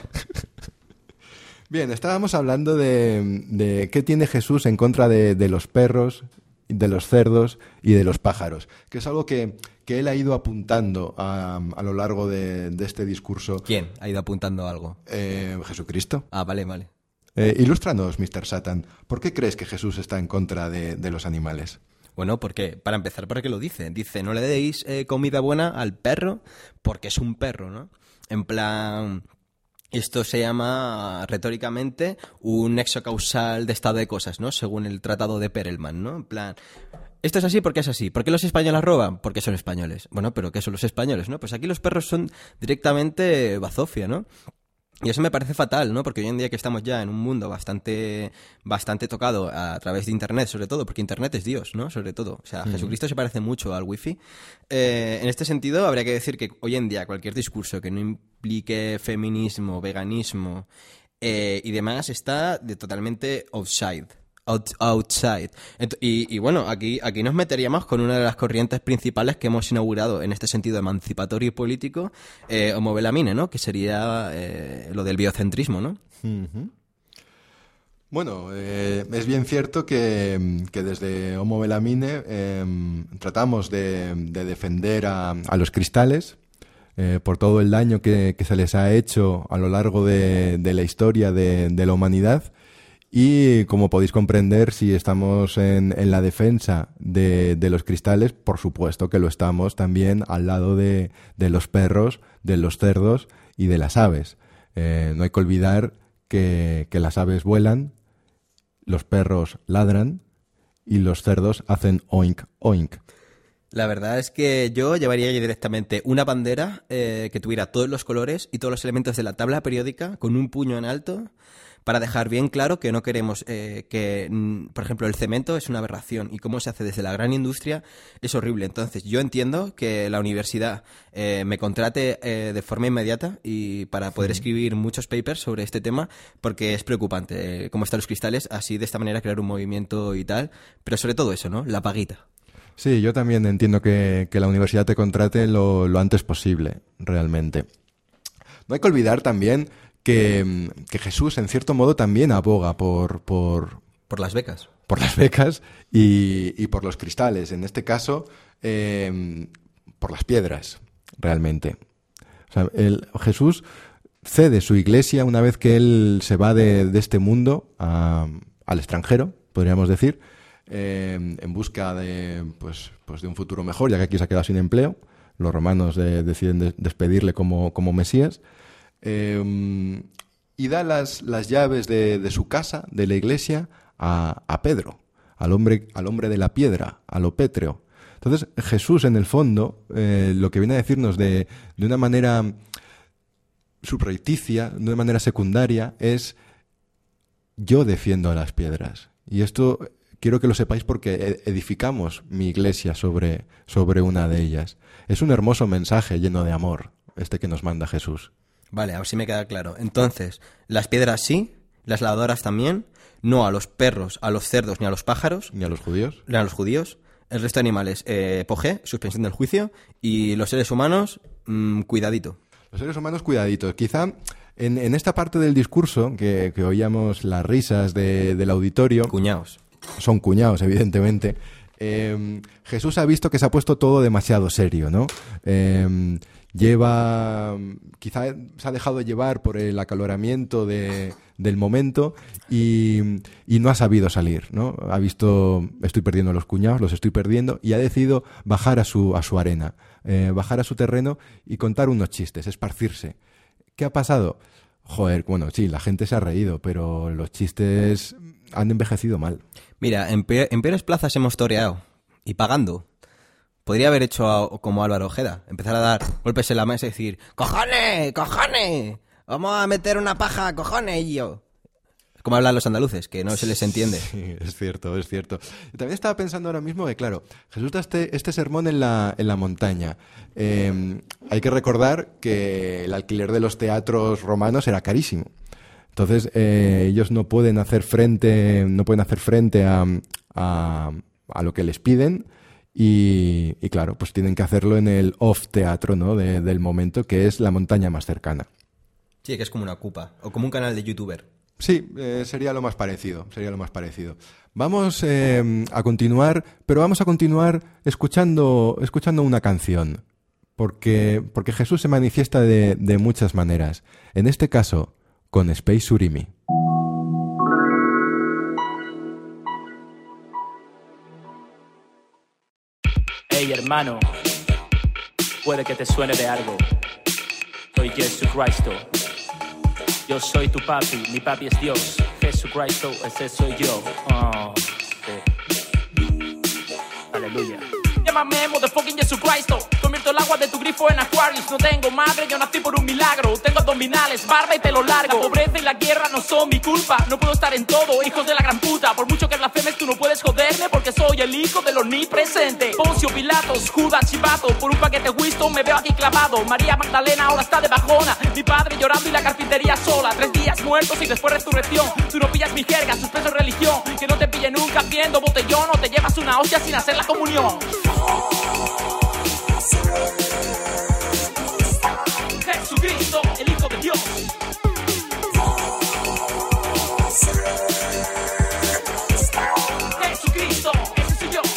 Bien, estábamos hablando de qué tiene Jesús en contra de los perros, de los cerdos y de los pájaros, que es algo que él ha ido apuntando a lo largo de este discurso. ¿Quién ha ido apuntando algo? Jesucristo. Ah, vale. Ilústranos, Mr. Satan. ¿Por qué crees que Jesús está en contra de los animales? Bueno, porque para empezar, ¿para qué lo dice? Dice, no le deis comida buena al perro porque es un perro, ¿no? En plan, esto se llama retóricamente un nexo causal de estado de cosas, ¿no? Según el tratado de Perelman, ¿no? En plan, esto es así porque es así. ¿Por qué los españoles roban? Porque son españoles. Bueno, ¿pero qué son los españoles, no? Pues aquí los perros son directamente bazofia, ¿no? Y eso me parece fatal, ¿no? Porque hoy en día que estamos ya en un mundo bastante tocado a través de Internet, sobre todo, porque Internet es Dios, ¿no? Sobre todo. O sea, Jesucristo se parece mucho al Wi-Fi. En este sentido, habría que decir que hoy en día cualquier discurso que no implique feminismo, veganismo y demás está totalmente outside. Y bueno, aquí nos meteríamos con una de las corrientes principales que hemos inaugurado en este sentido emancipatorio y político, Homo Belamine, ¿no? Que sería lo del biocentrismo, ¿no? Uh-huh. Bueno, es bien cierto que desde Homo Belamine tratamos de defender a los cristales por todo el daño que se les ha hecho a lo largo de la historia de la humanidad. Y como podéis comprender, si estamos en la defensa de los cristales, por supuesto que lo estamos también al lado de los perros, de los cerdos y de las aves. No hay que olvidar que las aves vuelan, los perros ladran y los cerdos hacen oink, oink. La verdad es que yo llevaría directamente una bandera que tuviera todos los colores y todos los elementos de la tabla periódica con un puño en alto, para dejar bien claro que no queremos que, por ejemplo, el cemento es una aberración y cómo se hace desde la gran industria es horrible. Entonces, yo entiendo que la universidad me contrate de forma inmediata y para poder escribir muchos papers sobre este tema, porque es preocupante cómo están los cristales, así de esta manera crear un movimiento y tal, pero sobre todo eso, ¿no? La paguita. Sí, yo también entiendo que la universidad te contrate lo antes posible, realmente. No hay que olvidar también que Jesús, en cierto modo, también aboga por las becas. Por las becas y por los cristales. En este caso, por las piedras, realmente. O sea, Jesús cede su iglesia una vez que él se va de este mundo al extranjero, podríamos decir, en busca de un futuro mejor, ya que aquí se ha quedado sin empleo. Los romanos deciden despedirle como Mesías. Y da las llaves de su casa, de la iglesia, a Pedro, al hombre de la piedra, a lo pétreo. Entonces, Jesús, en el fondo, lo que viene a decirnos de una manera subrepticia, de una manera secundaria, es: yo defiendo a las piedras. Y esto quiero que lo sepáis porque edificamos mi iglesia sobre una de ellas. Es un hermoso mensaje lleno de amor, este que nos manda Jesús. Vale, a ver si me queda claro. Entonces, las piedras sí, las lavadoras también, no a los perros, a los cerdos, ni a los pájaros. Ni a los judíos. Ni a los judíos. El resto de animales, pogé, suspensión del juicio. Y los seres humanos, cuidadito. Los seres humanos, cuidadito. Quizá en esta parte del discurso, que oíamos las risas del auditorio... Cuñaos. Son cuñados, evidentemente. Jesús ha visto que se ha puesto todo demasiado serio, ¿no? Quizá se ha dejado llevar por el acaloramiento del momento y no ha sabido salir, ¿no? Ha visto, estoy perdiendo los cuñados, los estoy perdiendo, y ha decidido bajar a su arena, bajar a su terreno y contar unos chistes, esparcirse. ¿Qué ha pasado? Joder, bueno, sí, la gente se ha reído, pero los chistes han envejecido mal. Mira, en peores plazas hemos toreado, y pagando. Podría haber hecho como Álvaro Ojeda, empezar a dar golpes en la mesa y decir ¡cojones! ¡cojones! ¡Vamos a meter una paja! ¡cojones! Y yo... Como hablan los andaluces, que no se les entiende. Sí, es cierto, es cierto. Yo también estaba pensando ahora mismo que, claro, Jesús da este sermón en la montaña. Hay que recordar que el alquiler de los teatros romanos era carísimo. Entonces, ellos no pueden hacer frente a lo que les piden. Y claro, pues tienen que hacerlo en el off teatro, ¿no? del momento, que es la montaña más cercana. Sí, que es como una cupa, o como un canal de youtuber. Sí, sería lo más parecido. Vamos a continuar, pero vamos a continuar escuchando una canción, porque Jesús se manifiesta de muchas maneras. En este caso, con Space Surimi. Hey hermano, puede que te suene de algo. Soy Jesucristo. Yo soy tu papi, mi papi es Dios. Jesucristo, ese soy yo. Aleluya. Llámame motherfucking Jesucristo. Convierto el agua de tu grifo en Aquarius. No tengo madre, yo nací por un milagro. Tengo abdominales, barba y pelo largo. La pobreza y la guerra no son mi culpa. No puedo estar en todo, hijos de la gran puta. Por mucho que blasfemes, tú no puedes joderme, porque soy el hijo del omnipresente. Poncio Pilatos, Judas, Chivato. Por un paquete Winston me veo aquí clavado. María Magdalena ahora está de bajona. Mi padre llorando y la carpintería sola. 3 días muertos y después resurrección. Tú no pillas mi jerga, suspenso en religión. Que no te pille nunca viendo botellón. O te llevas una hostia sin hacer la comunión. Jesucristo, el Hijo de Dios. Jesucristo, ese soy yo.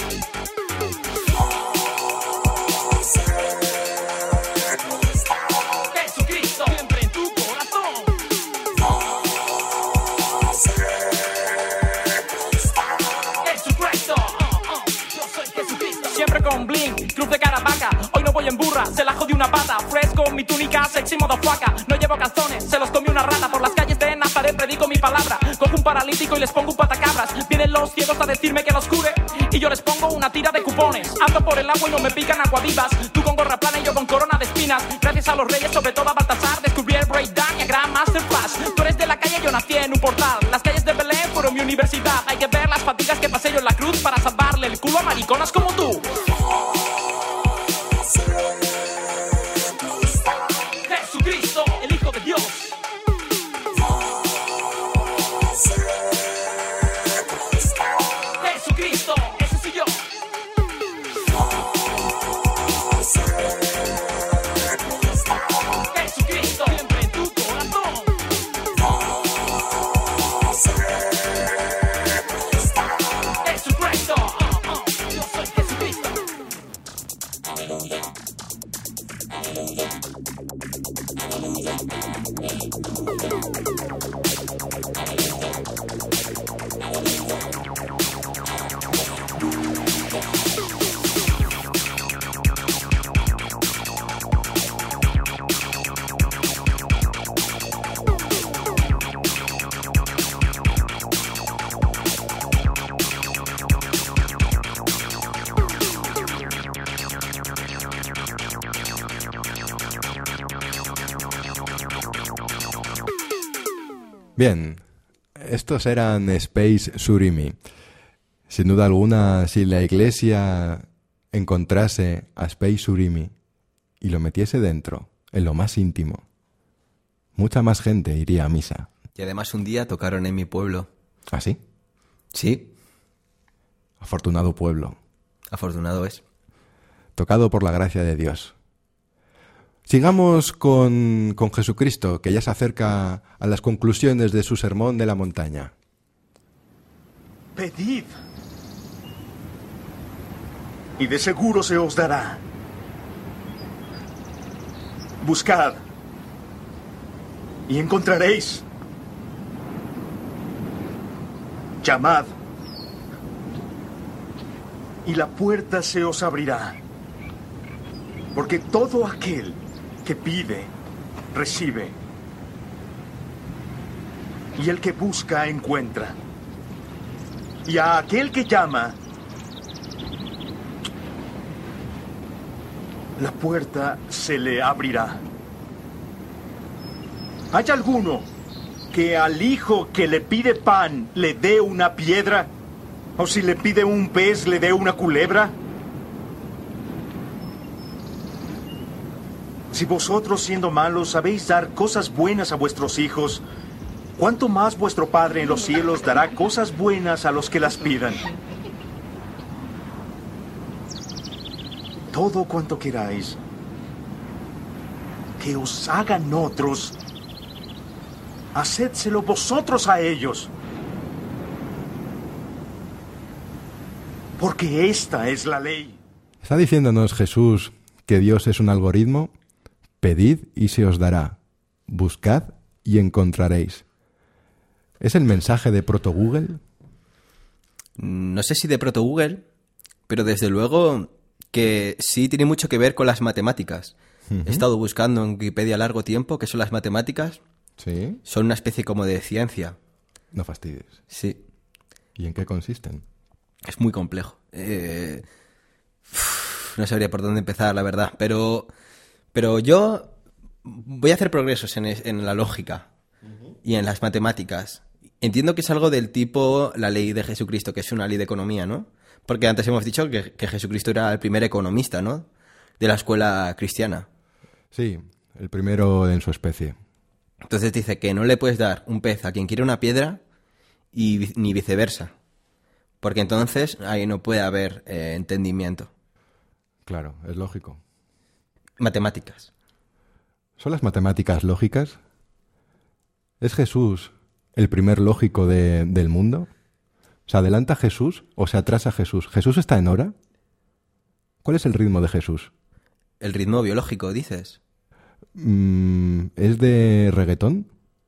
Jesucristo, siempre en tu corazón. Jesucristo, yo soy Jesucristo. Siempre con bling, cruz de Caravaca. Hoy no voy en burra, se la jodí una pata. Fresco, mi túnica, sexy motherfucker. No llevo calzones, se los comió una rata. Por las calles de Nazaret predico mi palabra. Cojo un paralítico y les pongo un patacabras. Vienen los ciegos a decirme que los cure y yo les pongo una tira de cupones. Ando por el agua y no me pican aguadivas. Tú con gorra plana y yo con corona de espinas. Gracias a los reyes, sobre todo a Baltasar, descubrí el breakdown y a Grandmaster Flash. Tú eres de la calle, yo nací en un portal. Las calles de Belén fueron mi universidad. Hay que ver las fatigas que pasé yo en la cruz para salvarle el culo a mariconas como tú. Jesucristo, el Hijo de Dios. Jesucristo, ese soy yo. Jesucristo, siempre en tu corazón. Jesucristo, yo soy Jesucristo. Bien, estos eran Space Surimi. Sin duda alguna, si la Iglesia encontrase a Space Surimi y lo metiese dentro, en lo más íntimo, mucha más gente iría a misa. Y además un día tocaron en mi pueblo. ¿Ah, sí? Sí. Afortunado pueblo. Afortunado es. Tocado por la gracia de Dios. Sigamos con Jesucristo, que ya se acerca a las conclusiones de su sermón de la montaña. Pedid y de seguro se os dará. Buscad y encontraréis. Llamad y la puerta se os abrirá. Porque todo aquel que pide, recibe. Y el que busca, encuentra. Y a aquel que llama, la puerta se le abrirá. ¿Hay alguno que al hijo que le pide pan le dé una piedra? ¿O si le pide un pez le dé una culebra? Si vosotros, siendo malos, sabéis dar cosas buenas a vuestros hijos, ¿cuánto más vuestro Padre en los cielos dará cosas buenas a los que las pidan? Todo cuanto queráis que os hagan otros, hacedselo vosotros a ellos. Porque esta es la ley. ¿Está diciéndonos Jesús que Dios es un algoritmo? Pedid y se os dará. Buscad y encontraréis. ¿Es el mensaje de Proto Google? No sé si de Proto Google, pero desde luego que sí tiene mucho que ver con las matemáticas. He estado buscando en Wikipedia largo tiempo qué son las matemáticas. Sí. Son una especie como de ciencia. No fastidies. Sí. ¿Y en qué consisten? Es muy complejo. No sabría por dónde empezar, la verdad. Pero yo voy a hacer progresos en la lógica y en las matemáticas. Entiendo que es algo del tipo la ley de Jesucristo, que es una ley de economía, ¿no? Porque antes hemos dicho que Jesucristo era el primer economista, ¿no? De la escuela cristiana. Sí, el primero en su especie. Entonces dice que no le puedes dar un pez a quien quiere una piedra y ni viceversa. Porque entonces ahí no puede haber entendimiento. Claro, es lógico. Matemáticas. ¿Son las matemáticas lógicas? ¿Es Jesús el primer lógico del mundo? ¿Se adelanta Jesús o se atrasa Jesús? ¿Jesús está en hora? ¿Cuál es el ritmo de Jesús? El ritmo biológico, dices. ¿Es de reggaetón?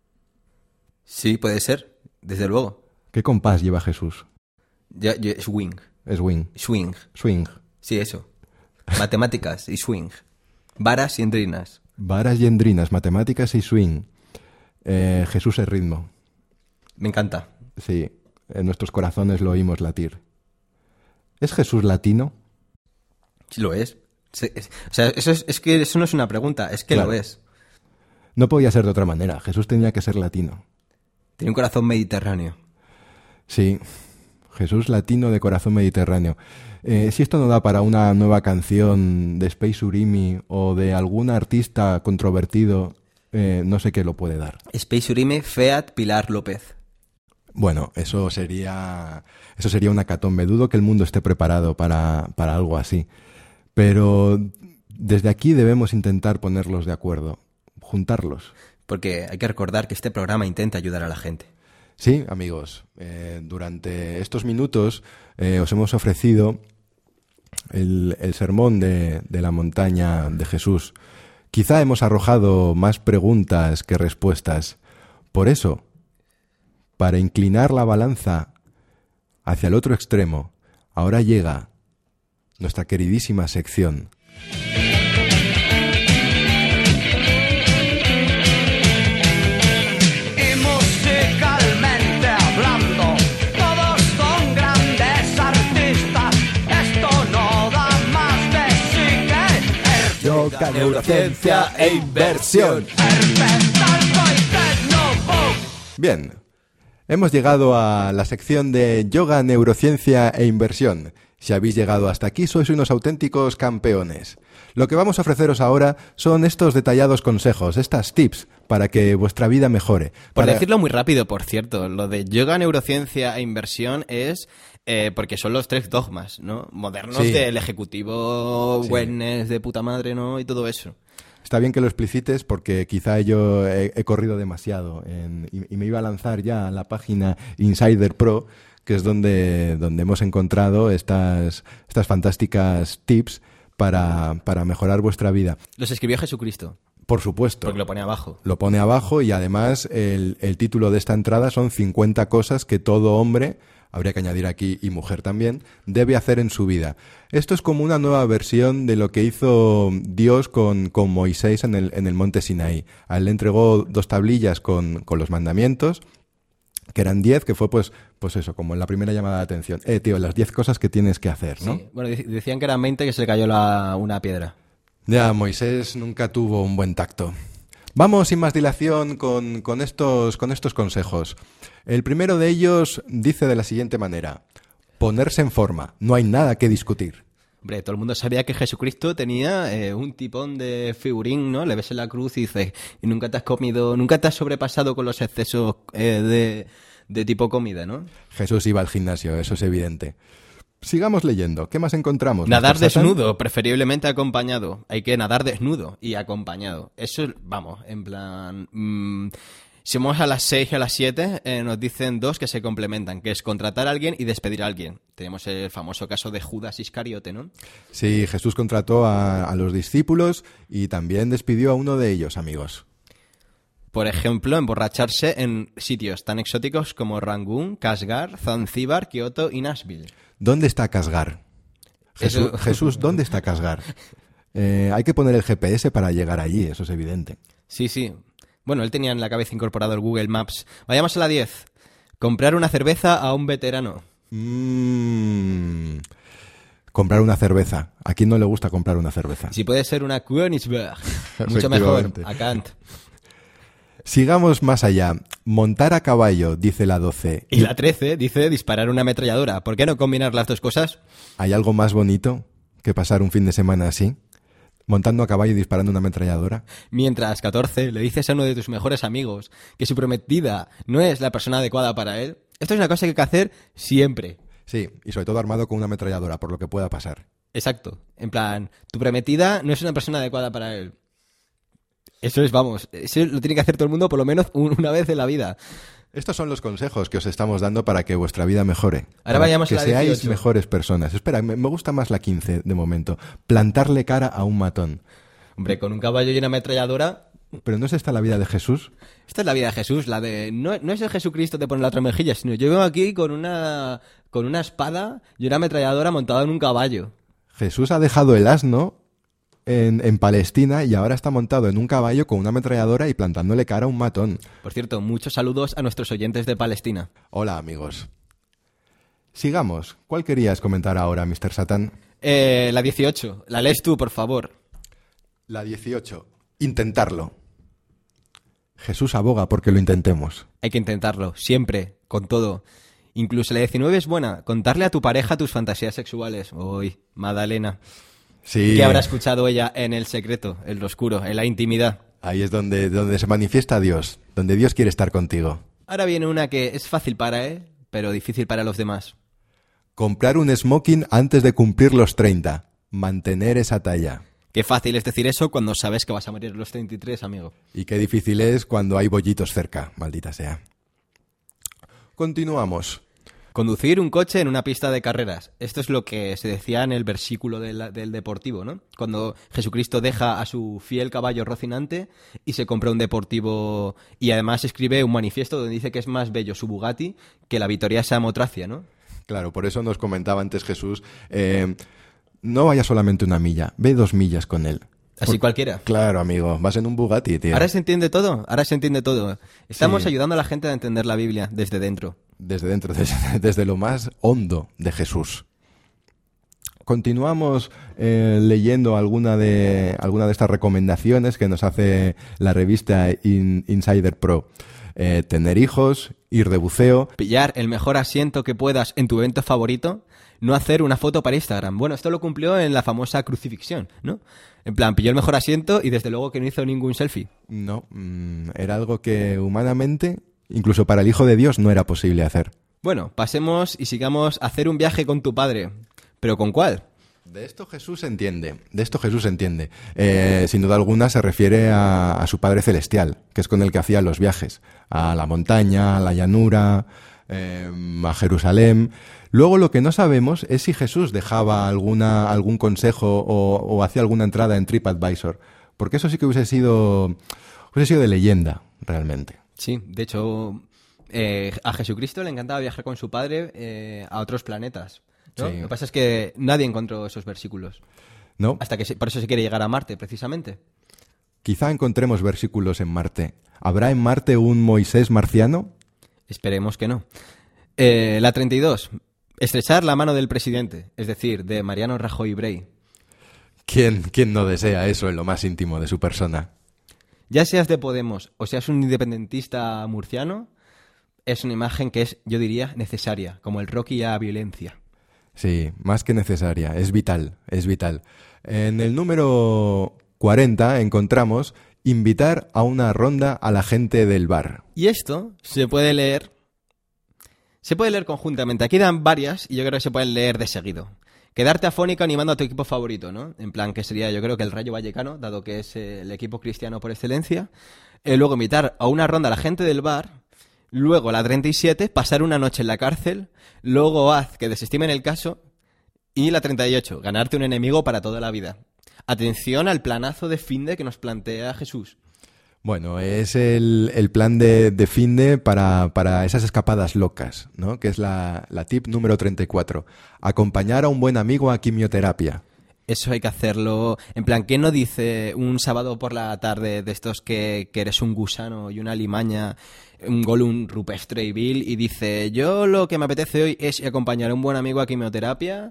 Sí, puede ser, desde luego. ¿Qué compás lleva Jesús? Swing. Es swing. Swing. Swing. Sí, eso. Matemáticas y swing. Varas y endrinas. Varas y endrinas, matemáticas y swing. Jesús es ritmo. Me encanta. Sí, en nuestros corazones lo oímos latir. ¿Es Jesús latino? Sí, lo es. O sea, es que eso no es una pregunta, es que Claro. lo es. No podía ser de otra manera. Jesús tenía que ser latino. Tiene un corazón mediterráneo. Sí, Jesús latino de corazón mediterráneo. Si esto no da para una nueva canción de Space Urimi o de algún artista controvertido, no sé qué lo puede dar. Space Urime, Feat, Pilar López. Bueno, eso sería una hecatombe. Dudo que el mundo esté preparado para algo así. Pero desde aquí debemos intentar ponerlos de acuerdo, juntarlos. Porque hay que recordar que este programa intenta ayudar a la gente. Sí, amigos, durante estos minutos os hemos ofrecido el sermón de la montaña de Jesús. Quizá hemos arrojado más preguntas que respuestas. Por eso, para inclinar la balanza hacia el otro extremo, ahora llega nuestra queridísima sección. Y musicalmente hablando, todos son grandes artistas. Esto no da más de sí que Yoga, neurociencia e inversión. Bien, hemos llegado a la sección de yoga, neurociencia e inversión. Si habéis llegado hasta aquí, sois unos auténticos campeones. Lo que vamos a ofreceros ahora son estos detallados consejos, estas tips para que vuestra vida mejore. Por decirlo muy rápido, por cierto, lo de yoga, neurociencia e inversión es porque son los 3 dogmas, ¿no? Modernos Sí. del ejecutivo, Sí. wellness de puta madre, ¿no? Y todo eso. Está bien que lo explicites porque quizá yo he corrido demasiado y me iba a lanzar ya a la página Insider Pro, que es donde hemos encontrado estas fantásticas tips para mejorar vuestra vida. Los escribió Jesucristo. Por supuesto. Porque lo pone abajo. Lo pone abajo y además el título de esta entrada son 50 cosas que todo hombre, habría que añadir aquí y mujer también, debe hacer en su vida. Esto es como una nueva versión de lo que hizo Dios con Moisés en el monte Sinaí. A él le entregó 2 tablillas con los mandamientos, que eran 10, que fue pues eso, como en la primera llamada de atención. Tío, las 10 cosas que tienes que hacer, ¿no? Sí. Bueno, decían que eran 20 que se le cayó una piedra. Ya, Moisés nunca tuvo un buen tacto. Vamos sin más dilación con estos consejos. El primero de ellos dice de la siguiente manera: ponerse en forma, no hay nada que discutir. Hombre, todo el mundo sabía que Jesucristo tenía un tipón de figurín, ¿no? Le ves en la cruz y dices, y nunca te has sobrepasado con los excesos de tipo comida, ¿no? Jesús iba al gimnasio, eso es evidente. Sigamos leyendo. ¿Qué más encontramos? Nadar desnudo, preferiblemente acompañado. Hay que nadar desnudo y acompañado. Eso, vamos, en plan... si vamos a las 6 y a las 7, nos dicen 2 que se complementan, que es contratar a alguien y despedir a alguien. Tenemos el famoso caso de Judas Iscariote, ¿no? Sí, Jesús contrató a los discípulos y también despidió a uno de ellos, amigos. Por ejemplo, emborracharse en sitios tan exóticos como Rangún, Kashgar, Zanzíbar, Kioto y Nashville. ¿Dónde está Kashgar? Jesús, ¿dónde está Kashgar? Hay que poner el GPS para llegar allí, eso es evidente. Sí, sí. Bueno, él tenía en la cabeza incorporado el Google Maps. Vayamos a la 10. Comprar una cerveza a un veterano. Comprar una cerveza. ¿A quién no le gusta comprar una cerveza? Si puede ser una Königsberg. Mucho mejor. A Kant. Sigamos más allá. Montar a caballo, dice la 12. Y la 13 dice disparar una ametralladora. ¿Por qué no combinar las dos cosas? ¿Hay algo más bonito que pasar un fin de semana así? Montando a caballo y disparando una ametralladora. Mientras, 14, le dices a uno de tus mejores amigos que su prometida no es la persona adecuada para él. Esto es una cosa que hay que hacer siempre. Sí, y sobre todo armado con una ametralladora, por lo que pueda pasar. Exacto. En plan, tu prometida no es una persona adecuada para él. Eso es, vamos, eso lo tiene que hacer todo el mundo por lo menos una vez en la vida. Estos son los consejos que os estamos dando para que vuestra vida mejore. Ahora vayamos a la 18. Que seáis mejores personas. Espera, me gusta más la 15 de momento. Plantarle cara a un matón. Hombre, con un caballo y una ametralladora... ¿Pero no es esta la vida de Jesús? Esta es la vida de Jesús, la de... No es el Jesucristo te pone la otra mejilla, sino yo vengo aquí con una espada y una ametralladora montada en un caballo. Jesús ha dejado el asno en Palestina y ahora está montado en un caballo con una ametralladora y plantándole cara a un matón. Por cierto, muchos saludos a nuestros oyentes de Palestina. Hola, amigos. Sigamos. ¿Cuál querías comentar ahora, Mr. Satan? La 18. La lees tú, por favor. La 18. Intentarlo. Jesús aboga porque lo intentemos. Hay que intentarlo, siempre, con todo. Incluso la 19 es buena. Contarle a tu pareja tus fantasías sexuales. Uy, Magdalena. Sí. ¿Qué habrá escuchado ella en el secreto, en lo oscuro, en la intimidad? Ahí es donde se manifiesta Dios, donde Dios quiere estar contigo. Ahora viene una que es fácil para él, pero difícil para los demás. Comprar un smoking antes de cumplir los 30. Mantener esa talla. Qué fácil es decir eso cuando sabes que vas a morir a los 33, amigo. Y qué difícil es cuando hay bollitos cerca, maldita sea. Continuamos. Conducir un coche en una pista de carreras. Esto es lo que se decía en el versículo del Deportivo, ¿no? Cuando Jesucristo deja a su fiel caballo Rocinante y se compra un Deportivo y además escribe un manifiesto donde dice que es más bello su Bugatti que la victoriosa Samotracia, ¿no? Claro, por eso nos comentaba antes Jesús, no vaya solamente una milla, ve 2 millas con él. Así cualquiera. Claro, amigo, vas en un Bugatti, tío. Ahora se entiende todo. Estamos ayudando a la gente a entender la Biblia desde dentro. Desde lo más hondo de Jesús. Continuamos leyendo alguna de estas recomendaciones que nos hace la revista Insider Pro. Tener hijos, ir de buceo. Pillar el mejor asiento que puedas en tu evento favorito. No hacer una foto para Instagram. Bueno, esto lo cumplió en la famosa crucifixión, ¿no? En plan, pilló el mejor asiento y desde luego que no hizo ningún selfie. No, era algo que humanamente, incluso para el Hijo de Dios, no era posible hacer. Bueno, pasemos y sigamos a hacer un viaje con tu padre. ¿Pero con cuál? De esto Jesús entiende. Sin duda alguna se refiere a su Padre Celestial, que es con el que hacía los viajes. A la montaña, a la llanura, a Jerusalén. Luego lo que no sabemos es si Jesús dejaba algún consejo o hacía alguna entrada en TripAdvisor, porque eso sí que hubiese sido de leyenda, realmente. Sí, de hecho, a Jesucristo le encantaba viajar con su padre a otros planetas, ¿no? Sí. Lo que pasa es que nadie encontró esos versículos. ¿No? Hasta que por eso se quiere llegar a Marte, precisamente. Quizá encontremos versículos en Marte. ¿Habrá en Marte un Moisés marciano? Esperemos que no. La 32. Estrechar la mano del presidente, es decir, de Mariano Rajoy Brey. ¿Quién no desea eso en lo más íntimo de su persona? Ya seas de Podemos o seas un independentista murciano, es una imagen que es, yo diría, necesaria, como el Rocky a violencia. Sí, más que necesaria, es vital, es vital. En el número 40 encontramos invitar a una ronda a la gente del bar. Y esto se puede leer conjuntamente. Aquí dan varias y yo creo que se pueden leer de seguido. Quedarte afónico animando a tu equipo favorito, ¿no? En plan, que sería, yo creo que el Rayo Vallecano, dado que es el equipo cristiano por excelencia. Luego invitar a una ronda a la gente del bar. Luego la 37, pasar una noche en la cárcel. Luego haz que desestimen el caso. Y la 38, ganarte un enemigo para toda la vida. Atención al planazo de finde que nos plantea Jesús. Bueno, es el plan de finde para esas escapadas locas, ¿no? Que es la tip número 34. Acompañar a un buen amigo a quimioterapia. Eso hay que hacerlo. En plan, ¿quién no dice un sábado por la tarde de estos que eres un gusano y una alimaña, un Gollum rupestre y vil, y dice, yo lo que me apetece hoy es acompañar a un buen amigo a quimioterapia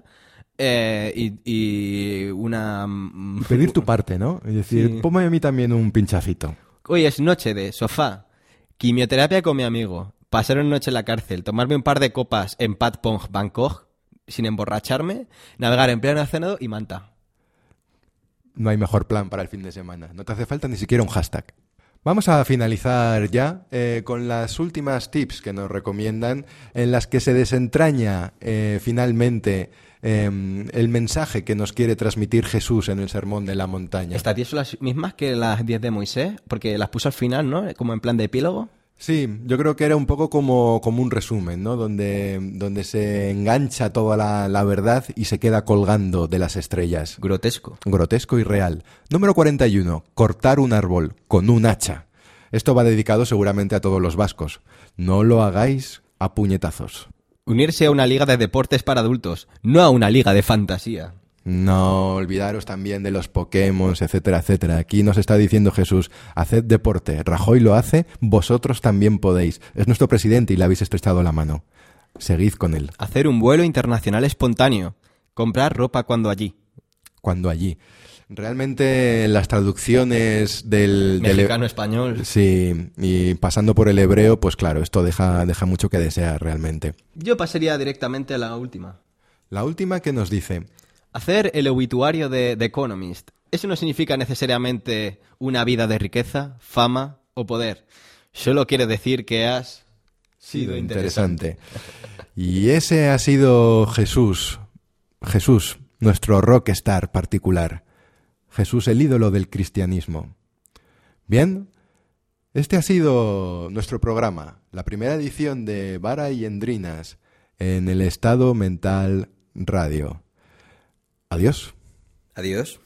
y una... Y pedir tu parte, ¿no? Es decir, Sí. ponme a mí también un pinchacito. Hoy es noche de sofá, quimioterapia con mi amigo, pasar una noche en la cárcel, tomarme un par de copas en Pat Pong Bangkok sin emborracharme, navegar en pleno océano y manta. No hay mejor plan para el fin de semana. No te hace falta ni siquiera un hashtag. Vamos a finalizar ya con las últimas tips que nos recomiendan, en las que se desentraña finalmente el mensaje que nos quiere transmitir Jesús en el Sermón de la Montaña. ¿Estas 10 son las mismas que las 10 de Moisés? Porque las puso al final, ¿no? Como en plan de epílogo. Sí, yo creo que era un poco como un resumen, ¿no? Donde se engancha toda la verdad y se queda colgando de las estrellas. Grotesco. Grotesco y real. Número 41. Cortar un árbol con un hacha. Esto va dedicado seguramente a todos los vascos. No lo hagáis a puñetazos. Unirse a una liga de deportes para adultos, no a una liga de fantasía. No olvidaros también de los Pokémon, etcétera, etcétera. Aquí nos está diciendo Jesús, haced deporte. Rajoy lo hace, vosotros también podéis. Es nuestro presidente y le habéis estrechado la mano. Seguid con él. Hacer un vuelo internacional espontáneo. Comprar ropa cuando allí. Cuando allí. Realmente las traducciones del Mexicano-español. Sí, y pasando por el hebreo, pues claro, esto deja mucho que desear realmente. Yo pasaría directamente a la última. La última que nos dice... Hacer el obituario de The Economist. Eso no significa necesariamente una vida de riqueza, fama o poder. Solo quiere decir que has sido interesante. Y ese ha sido Jesús. Jesús, nuestro rockstar particular. Jesús, el ídolo del cristianismo. Bien, este ha sido nuestro programa, la primera edición de Vara y Endrinas en el Estado Mental Radio. Adiós. Adiós.